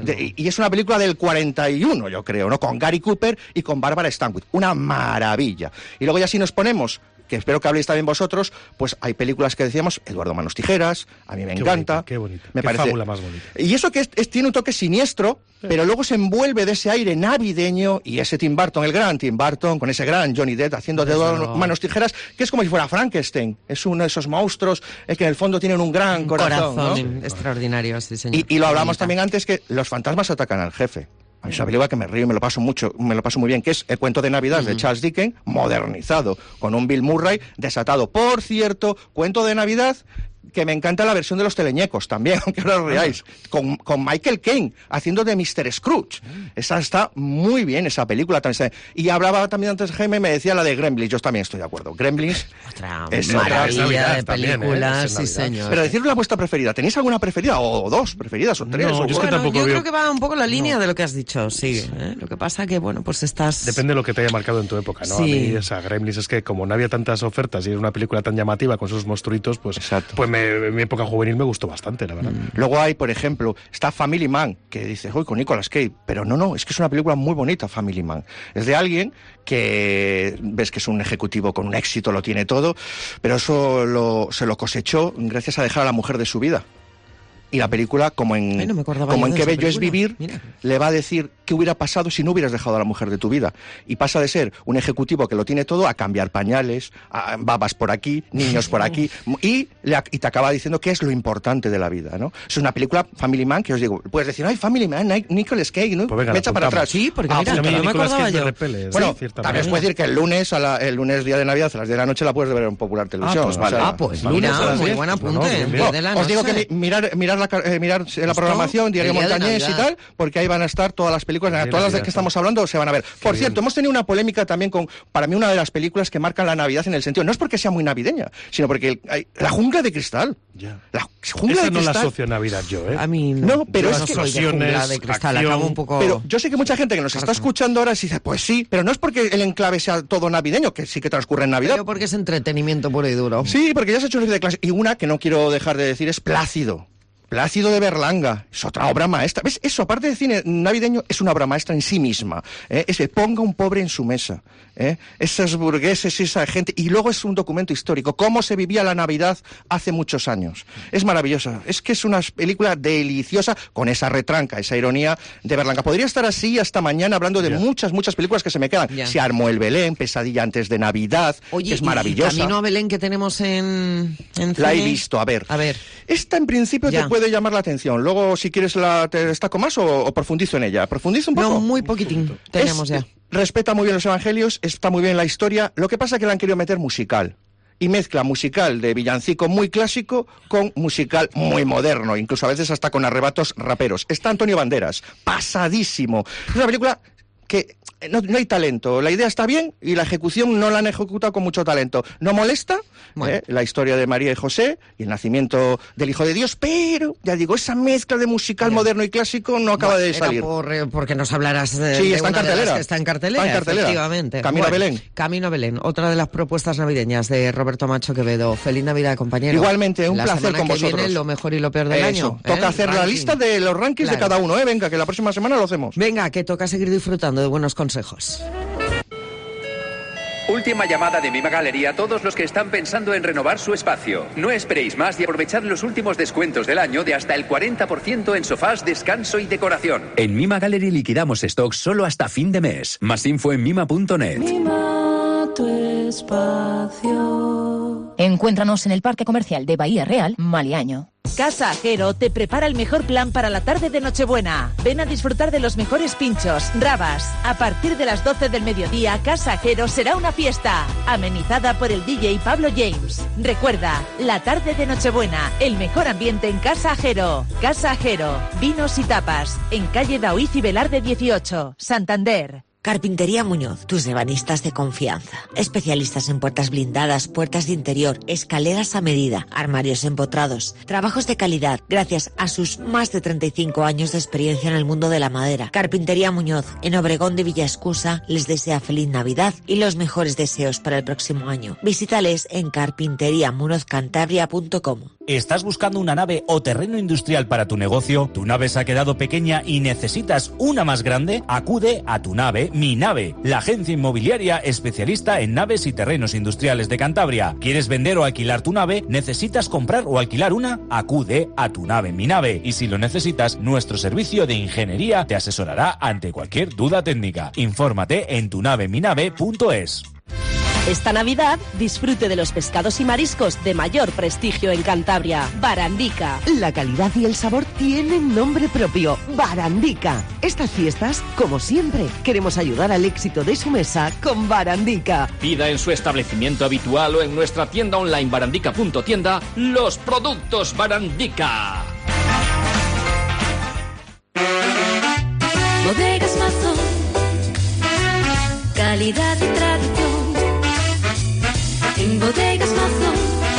Y es una película del 41, yo creo, ¿no? Con Gary Cooper y con Barbara Stanwyck. Una maravilla. Y luego ya si nos ponemos, que espero que habléis también vosotros, pues hay películas que decíamos, Eduardo Manos Tijeras, a mí me encanta. Qué bonita, me parece fábula más bonita. Y eso que tiene un toque siniestro, pero luego se envuelve de ese aire navideño, y ese Tim Burton, el gran Tim Burton, con ese gran Johnny Depp haciendo de Eduardo Manos Tijeras, que es como si fuera Frankenstein. Es uno de esos monstruos que en el fondo tienen un gran corazón, ¿no? Extraordinario, sí, señor. Y lo hablamos también antes, que los fantasmas atacan al jefe. Es una película que me río y me lo paso muy bien, que es El cuento de Navidad de Charles Dickens, modernizado, con un Bill Murray desatado. Por cierto, cuento de Navidad que me encanta la versión de los teleñecos también, aunque ahora os riáis, con Michael Caine haciendo de Mr. Scrooge. Esa está muy bien, esa película también. Y hablaba también antes Jaime, me decía la de Gremlins, yo también estoy de acuerdo. Gremlins es maravilla de películas, sí señor. Pero decirle la vuestra preferida, ¿tenéis alguna preferida? O dos preferidas, o tres. No, yo creo que va un poco la línea de lo que has dicho, sí. Lo que pasa que, bueno, pues estás... Depende de lo que te haya marcado en tu época, ¿no? Sí. A mí, esa Gremlins, es que como no había tantas ofertas y era una película tan llamativa con sus monstruitos, pues, en mi época juvenil me gustó bastante, la verdad. Luego hay, por ejemplo, está Family Man, que dice, uy, con Nicolas Cage, pero no, es que es una película muy bonita, Family Man. Es de alguien que ves que es un ejecutivo con un éxito, lo tiene todo, pero eso se lo cosechó gracias a dejar a la mujer de su vida. Y la película, como en Qué bello es vivir, le va a decir qué hubiera pasado si no hubieras dejado a la mujer de tu vida. Y pasa de ser un ejecutivo que lo tiene todo a cambiar pañales, a babas por aquí, niños por aquí, y te acaba diciendo qué es lo importante de la vida, ¿no? Es una película, Family Man, que os digo, puedes decir, ay, Family Man, Nicolas Cage, ¿no? Pues venga, me echa para atrás. Sí, porque mira, no me acordaba yo. Bueno, también os puedo decir que el lunes, día de Navidad, a las 10 de la noche, la puedes ver en Popular Televisión. Pues mira, muy buen apunte. Os digo que mirar la programación, Diario Montañés y tal, porque ahí van a estar todas las películas, todas las de que estamos hablando se van a ver. Por cierto, hemos tenido una polémica también con, para mí, una de las películas que marcan la Navidad en el sentido, no es porque sea muy navideña, sino porque hay La Jungla de Cristal. Ya. La Jungla Esa de no Cristal. la asocio a Navidad yo, ¿eh? A mí no, pero yo es que soy de Jungla de Cristal, acabo un poco... Pero yo sé que mucha gente que nos está escuchando ahora dice, pues sí, pero no es porque el enclave sea todo navideño, que sí que transcurre en Navidad. Pero porque es entretenimiento puro y duro. Sí, porque ya se ha hecho de clase. Y una que no quiero dejar de decir es Plácido. Plácido de Berlanga, es otra obra maestra. ¿Ves? Eso, aparte de cine navideño, es una obra maestra en sí misma. Ese ponga un pobre en su mesa. Esos burgueses, esa gente. Y luego es un documento histórico. Cómo se vivía la Navidad hace muchos años. Es maravillosa. Es que es una película deliciosa con esa retranca, esa ironía de Berlanga. Podría estar así hasta mañana hablando de muchas películas que se me quedan. Se armó el Belén, Pesadilla antes de Navidad. Oye, que es maravillosa. ¿y Camino a Belén que tenemos en cine? La he visto, a ver. Esta en principio te puede llamar la atención. Luego, si quieres, te destaco más o profundizo en ella. ¿Profundizo un poco? No, muy poquitín. Tenemos ya. Respeta muy bien los evangelios, está muy bien la historia. Lo que pasa es que le han querido meter musical. Y mezcla musical de villancico muy clásico con musical muy moderno, incluso a veces hasta con arrebatos raperos. Está Antonio Banderas, pasadísimo. Es una película que no hay talento. La idea está bien y la ejecución no la han ejecutado con mucho talento. No molesta la historia de María y José y el nacimiento del Hijo de Dios, pero, ya digo, esa mezcla de musical moderno y clásico no acaba de salir. Porque nos hablarás de, sí, está en cartelera. Está en cartelera, efectivamente. Camino a Belén. Camino a Belén, otra de las propuestas navideñas de Roberto Macho Quevedo. Feliz Navidad, compañero. Igualmente, un placer con vosotros. Viene lo mejor y lo peor del año. Toca hacer la lista de los rankings de cada uno, Venga, que la próxima semana lo hacemos. Venga, que toca seguir disfrutando de buenos consejos. Última llamada de Mima Gallery a todos los que están pensando en renovar su espacio. No esperéis más y aprovechad los últimos descuentos del año de hasta el 40% en sofás, descanso y decoración. En Mima Gallery liquidamos stock solo hasta fin de mes. Más info en mima.net. Mima, despacio. Encuéntranos en el Parque Comercial de Bahía Real, Maliaño. Casa Ajero te prepara el mejor plan para la tarde de Nochebuena. Ven a disfrutar de los mejores pinchos, rabas. A partir de las 12 del mediodía, Casa Ajero será una fiesta, amenizada por el DJ Pablo James. Recuerda, la tarde de Nochebuena, el mejor ambiente en Casa Ajero. Casa Ajero, vinos y tapas, en calle Daoiz y Velarde 18, Santander. Carpintería Muñoz, tus ebanistas de confianza. Especialistas en puertas blindadas, puertas de interior, escaleras a medida, armarios empotrados. Trabajos de calidad, gracias a sus más de 35 años de experiencia en el mundo de la madera. Carpintería Muñoz, en Obregón de Villaescusa, les desea feliz Navidad y los mejores deseos para el próximo año. Visítales en carpinteriamunozcantabria.com. ¿Estás buscando una nave o terreno industrial para tu negocio? ¿Tu nave se ha quedado pequeña y necesitas una más grande? Acude a Tu Nave, Mi Nave, la agencia inmobiliaria especialista en naves y terrenos industriales de Cantabria. ¿Quieres vender o alquilar tu nave? ¿Necesitas comprar o alquilar una? Acude a Tu Nave, Mi Nave. Y si lo necesitas, nuestro servicio de ingeniería te asesorará ante cualquier duda técnica. Infórmate en tunaveminave.es. Esta Navidad disfrute de los pescados y mariscos de mayor prestigio en Cantabria. Barandica. La calidad y el sabor tienen nombre propio. Barandica. Estas fiestas, como siempre, queremos ayudar al éxito de su mesa con Barandica. Pida en su establecimiento habitual o en nuestra tienda online barandica.tienda los productos Barandica. Bodegas Mazón, calidad y tradición. En Bodegas Mazón,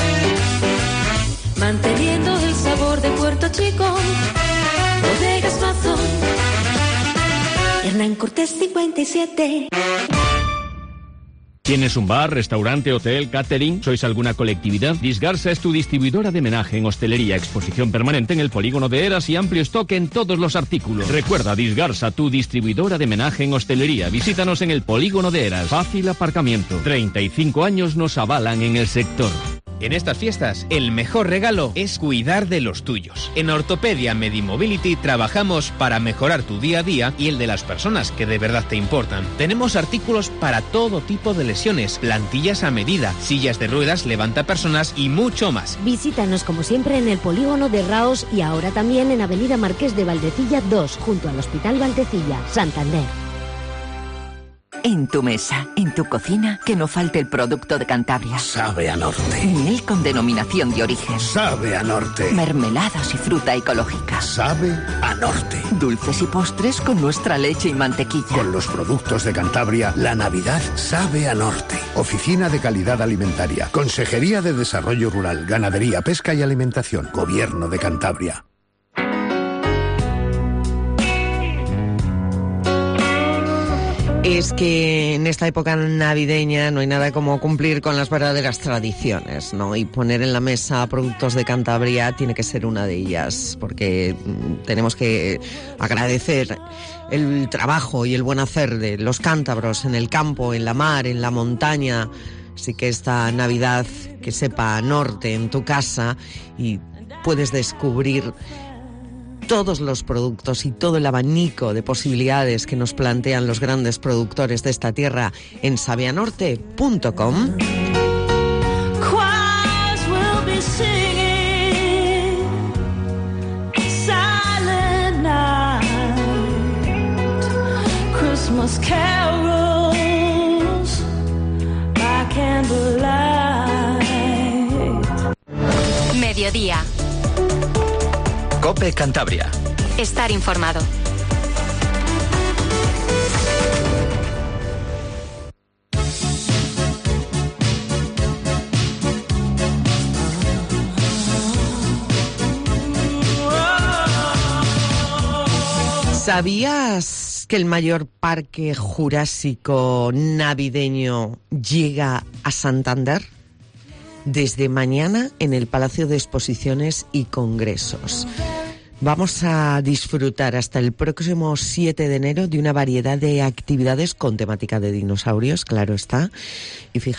manteniendo el sabor de Puerto Chico. Bodegas Mazón, Hernán Cortés 57. ¿Tienes un bar, restaurante, hotel, catering? ¿Sois alguna colectividad? Disgarsa es tu distribuidora de menaje en hostelería, exposición permanente en el polígono de Eras y amplio stock en todos los artículos. Recuerda, Disgarsa, tu distribuidora de menaje en hostelería. Visítanos en el polígono de Eras. Fácil aparcamiento. 35 años nos avalan en el sector. En estas fiestas, el mejor regalo es cuidar de los tuyos. En Ortopedia Medimobility trabajamos para mejorar tu día a día y el de las personas que de verdad te importan. Tenemos artículos para todo tipo de lesiones, plantillas a medida, sillas de ruedas, levantapersonas y mucho más. Visítanos como siempre en el polígono de Raos y ahora también en Avenida Marqués de Valdecilla 2, junto al Hospital Valdecilla, Santander. En tu mesa, en tu cocina, que no falte el producto de Cantabria. Sabe a norte. Miel con denominación de origen. Sabe a norte. Mermeladas y fruta ecológica. Sabe a norte. Dulces y postres con nuestra leche y mantequilla. Con los productos de Cantabria, la Navidad sabe a norte. Oficina de Calidad Alimentaria. Consejería de Desarrollo Rural, Ganadería, Pesca y Alimentación. Gobierno de Cantabria. Es que en esta época navideña no hay nada como cumplir con las verdaderas tradiciones, ¿no? Y poner en la mesa productos de Cantabria tiene que ser una de ellas, porque tenemos que agradecer el trabajo y el buen hacer de los cántabros en el campo, en la mar, en la montaña. Así que esta Navidad que sepa a norte en tu casa y puedes descubrir todos los productos y todo el abanico de posibilidades que nos plantean los grandes productores de esta tierra en sabeanorte.com. Mediodía. COPE Cantabria. Estar informado. ¿Sabías que el mayor parque jurásico navideño llega a Santander? Desde mañana en el Palacio de Exposiciones y Congresos. Vamos a disfrutar hasta el próximo 7 de enero de una variedad de actividades con temática de dinosaurios, claro está. Y fíjate,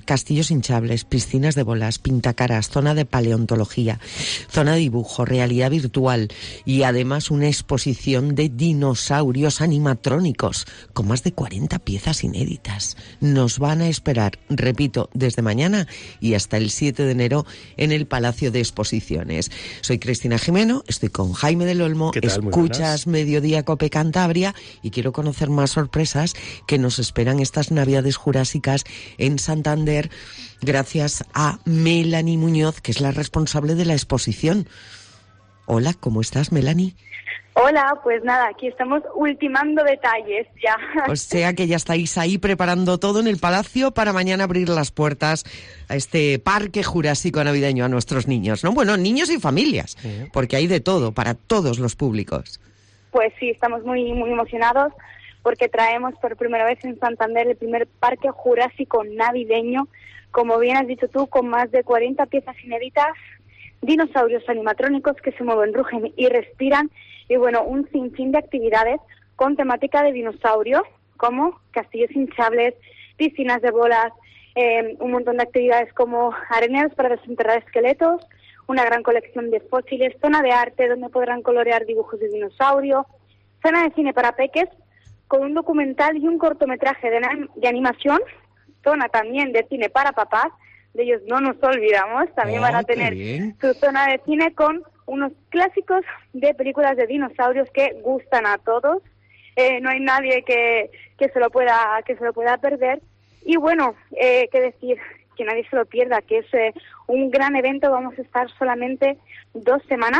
castillos hinchables, piscinas de bolas, pintacaras, zona de paleontología, zona de dibujo, realidad virtual y además una exposición de dinosaurios animatrónicos con más de 40 piezas inéditas. Nos van a esperar, repito, desde mañana y hasta el 7 de enero en el Palacio de Exposiciones. Soy Cristina Jimeno, estoy con Jaime del Olmo, escuchas Mediodía Cope Cantabria y quiero conocer más sorpresas que nos esperan estas Navidades Jurásicas en Santander gracias a Melanie Muñoz, que es la responsable de la exposición. Hola, ¿cómo estás, Melanie? Hola, pues nada, aquí estamos ultimando detalles ya. O sea que ya estáis ahí preparando todo en el Palacio para mañana abrir las puertas a este parque jurásico navideño a nuestros niños, ¿no? Bueno, niños y familias, porque hay de todo, para todos los públicos. Pues sí, estamos muy emocionados porque traemos por primera vez en Santander el primer parque jurásico navideño, como bien has dicho tú, con más de 40 piezas inéditas, dinosaurios animatrónicos que se mueven, rugen y respiran, y bueno, un sinfín de actividades con temática de dinosaurios, como castillos hinchables, piscinas de bolas, un montón de actividades como areneros para desenterrar esqueletos, una gran colección de fósiles, zona de arte donde podrán colorear dibujos de dinosaurio, zona de cine para peques, con un documental y un cortometraje de animación, zona también de cine para papás, de ellos no nos olvidamos, también van a tener su zona de cine con unos clásicos de películas de dinosaurios que gustan a todos, no hay nadie que se lo pueda perder, y bueno, qué decir, que nadie se lo pierda, que es un gran evento, vamos a estar solamente 2 semanas,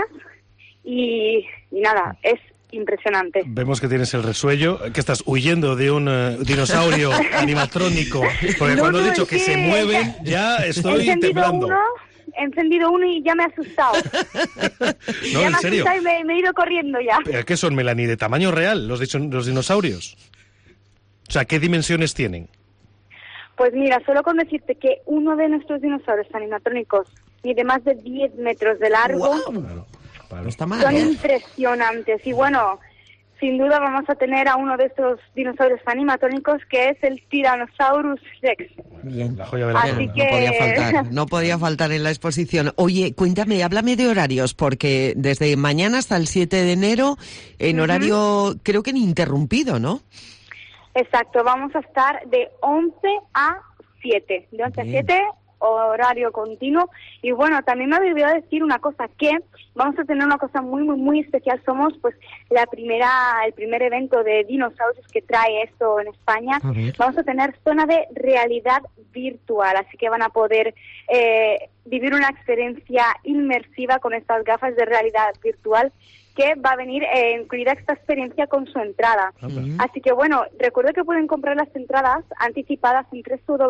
y nada, es impresionante. Vemos que tienes el resuello, que estás huyendo de un dinosaurio animatrónico, porque cuando has dicho que se mueven, ya estoy temblando. He encendido uno y ya me he asustado. No, ya en serio. Y me he ido corriendo ya. ¿Pero qué son, Melanie? ¿De tamaño real los dinosaurios? O sea, ¿qué dimensiones tienen? Pues mira, solo con decirte que uno de nuestros dinosaurios animatrónicos mide más de 10 metros de largo. ¡Wow! Claro. Está mal, son impresionantes. Y bueno, sin duda vamos a tener a uno de estos dinosaurios animatrónicos que es el Tyrannosaurus Rex. Bien. La joya de la Así corona. que... No podía faltar en la exposición. Oye, cuéntame, háblame de horarios, porque desde mañana hasta el 7 de enero, en horario creo que ininterrumpido, ¿no? Exacto, vamos a estar de 11 a 7. De 11 a 7, horario continuo. Y bueno, también me olvidé decir una cosa, que vamos a tener una cosa muy especial. Somos pues el primer evento de dinosaurios que trae esto en España. Vamos a tener zona de realidad virtual, así que van a poder vivir una experiencia inmersiva con estas gafas de realidad virtual, que va a venir incluida esta experiencia con su entrada. Así que bueno, recuerden que pueden comprar las entradas anticipadas en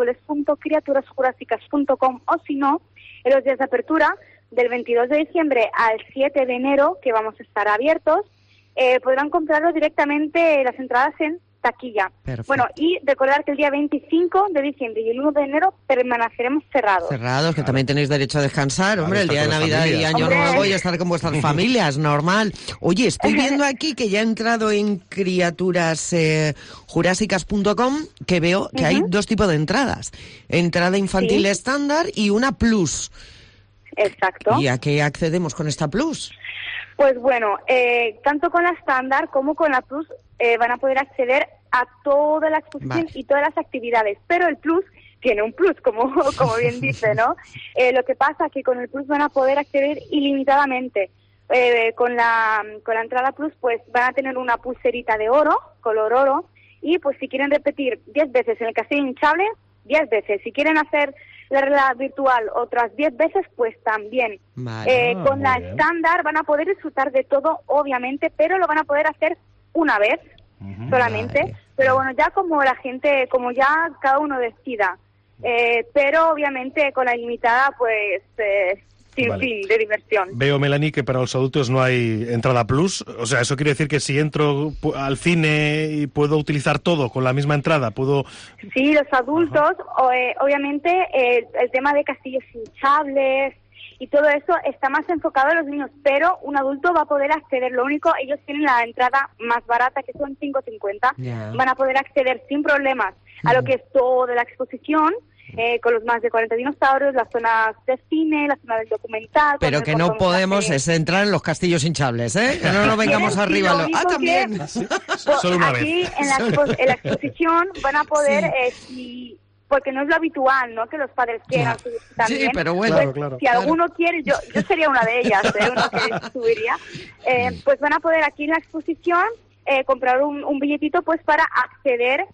www.criaturasjurásicas.com, o si no, en los días de apertura del 22 de diciembre al 7 de enero, que vamos a estar abiertos, podrán comprarlo directamente las entradas en taquilla. Perfecto. Bueno, y recordar que el día 25 de diciembre y el 1 de enero permaneceremos cerrados. Cerrados, que también tenéis derecho a descansar, hombre, el día de Navidad y Año Nuevo y estar con vuestras familias, normal. Oye, estoy viendo aquí que ya he entrado en criaturasjurásicas.com, que veo que hay 2 tipos de entradas. Entrada infantil estándar y una plus. Exacto. ¿Y a qué accedemos con esta plus? Pues bueno, tanto con la estándar como con la plus van a poder acceder a toda la exposición y todas las actividades, pero el plus tiene un plus, como bien dice, ¿no? Lo que pasa es que con el plus van a poder acceder ilimitadamente. Con la entrada plus, pues van a tener una pulserita de oro, color oro, y pues si quieren repetir 10 veces en el castillo hinchable, 10 veces. Si quieren hacer la realidad virtual otras 10 veces, pues también. Con la estándar van a poder disfrutar de todo, obviamente, pero lo van a poder hacer una vez solamente. Pero bueno, ya como la gente, como ya cada uno decida. Pero obviamente con la ilimitada, pues sin fin de diversión. Veo, Melanie, que para los adultos no hay entrada plus. O sea, eso quiere decir que si entro al cine y puedo utilizar todo con la misma entrada, puedo... Sí, los adultos, obviamente el tema de castillos hinchables y todo eso está más enfocado a los niños, pero un adulto va a poder acceder. Lo único, ellos tienen la entrada más barata, que son 5,50. Van a poder acceder sin problemas a lo que es toda la exposición. con los más de 40 dinosaurios, las zonas de cine, la zona del documental. Pero que no podemos entrar en los castillos hinchables, ¿eh? Que no nos vengamos arriba. También. Solo una aquí vez. En la exposición van a poder, porque no es lo habitual, ¿no? Que los padres quieran subir también. Sí, pero bueno. Pues, claro. Si alguno quiere, yo sería una de ellas, uno que subiría. Pues van a poder aquí en la exposición comprar un billetito pues para acceder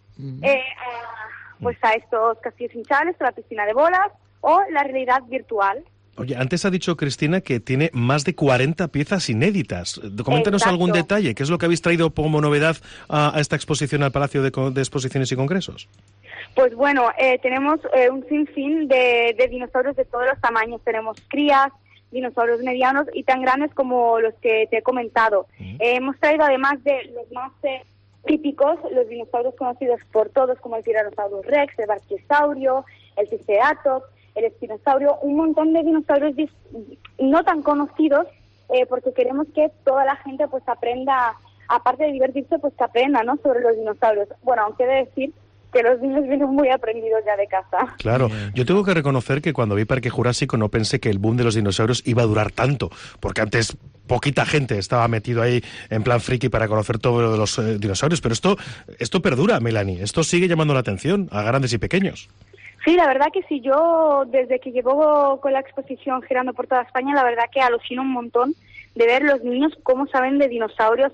a estos castillos hinchables, a la piscina de bolas o la realidad virtual. Oye, antes ha dicho Cristina que tiene más de 40 piezas inéditas. Coméntanos algún detalle. ¿Qué es lo que habéis traído como novedad a esta exposición al Palacio de Exposiciones y Congresos? Pues bueno, tenemos un sinfín de dinosaurios de todos los tamaños. Tenemos crías, dinosaurios medianos y tan grandes como los que te he comentado. Hemos traído además de los más típicos, los dinosaurios conocidos por todos como el Tyrannosaurus Rex, el Brachiosaurus, el Triceratops, el Espinosaurio, un montón de dinosaurios no tan conocidos, porque queremos que toda la gente pues aprenda, aparte de divertirse, pues que aprenda, ¿no?, sobre los dinosaurios. Bueno, aunque he de decir que los niños vienen muy aprendidos ya de casa. Claro, yo tengo que reconocer que cuando vi Parque Jurásico no pensé que el boom de los dinosaurios iba a durar tanto, porque antes poquita gente estaba metido ahí en plan friki para conocer todo lo de los dinosaurios, pero esto perdura, Melanie, esto sigue llamando la atención a grandes y pequeños. Sí, la verdad que sí, yo desde que llevo con la exposición girando por toda España, la verdad que alucino un montón de ver los niños cómo saben de dinosaurios,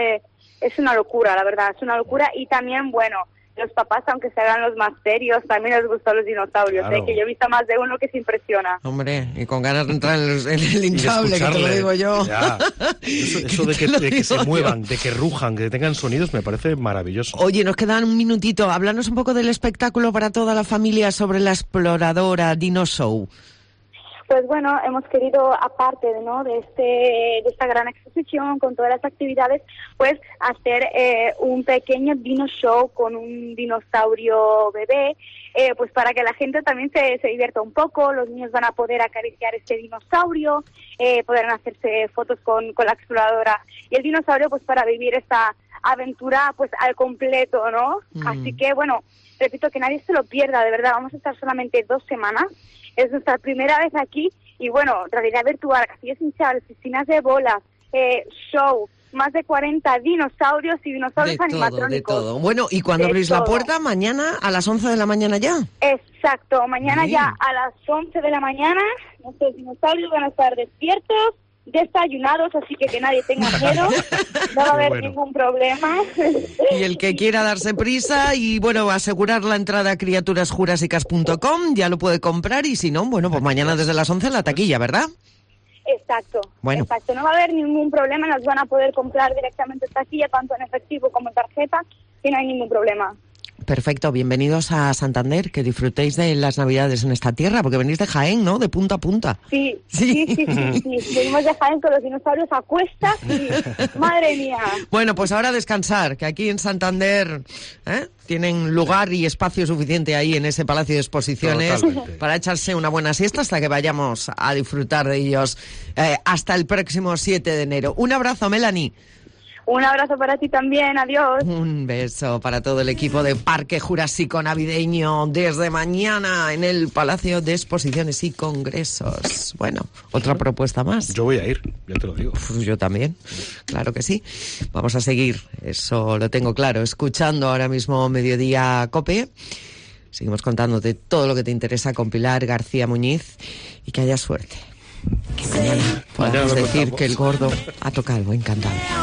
es una locura, la verdad, es una locura. Y también, bueno, los papás, aunque se hagan los más serios, también les gustan los dinosaurios, claro. Que yo he visto más de uno que se impresiona. Hombre, y con ganas de entrar en el hinchable, que te lo digo yo. Ya. Eso de que se muevan, de que rujan, que tengan sonidos, me parece maravilloso. Oye, nos quedan un minutito. Háblanos un poco del espectáculo para toda la familia sobre la exploradora Dino Show. Pues bueno, hemos querido, aparte de esta gran exposición, con todas las actividades, pues hacer un pequeño dino show con un dinosaurio bebé, pues para que la gente también se divierta un poco. Los niños van a poder acariciar este dinosaurio, podrán hacerse fotos con la exploradora y el dinosaurio, pues para vivir esta aventura pues al completo, ¿no? Así que bueno, repito, que nadie se lo pierda, de verdad. Vamos a estar solamente 2 semanas. Es nuestra primera vez aquí y bueno, realidad virtual, castillos hinchables, piscinas de bolas, show, más de 40 dinosaurios y dinosaurios animatrónicos. De todo. Bueno, ¿y cuando abrís la puerta? ¿Mañana a las 11 de la mañana ya? Exacto, mañana ya a las 11 de la mañana nuestros dinosaurios van a estar despiertos, desayunados, así que nadie tenga miedo, no va a haber ningún problema. Y el que quiera darse prisa y, bueno, asegurar la entrada a criaturasjurásicas.com ya lo puede comprar y si no, bueno, pues mañana desde las 11 en la taquilla, ¿verdad? Exacto, bueno. Exacto, no va a haber ningún problema, nos van a poder comprar directamente en taquilla, tanto en efectivo como en tarjeta, y no hay ningún problema. Perfecto, bienvenidos a Santander, que disfrutéis de las Navidades en esta tierra, porque venís de Jaén, ¿no? De punta a punta. Sí. Venimos de Jaén con los dinosaurios a cuestas y madre mía. Bueno, pues ahora descansar, que aquí en Santander tienen lugar y espacio suficiente ahí en ese Palacio de Exposiciones. Totalmente. Para echarse una buena siesta hasta que vayamos a disfrutar de ellos hasta el próximo 7 de enero. Un abrazo, Melanie. Un abrazo para ti también, adiós. Un beso para todo el equipo de Parque Jurásico Navideño desde mañana en el Palacio de Exposiciones y Congresos. Bueno, otra propuesta más. Yo voy a ir, ya te lo digo. Yo también, claro que sí. Vamos a seguir, eso lo tengo claro, escuchando ahora mismo Mediodía COPE. Seguimos contándote todo lo que te interesa con Pilar García Muñiz y que haya suerte. Que mañana podamos decir que el gordo ha tocado el buen cantante.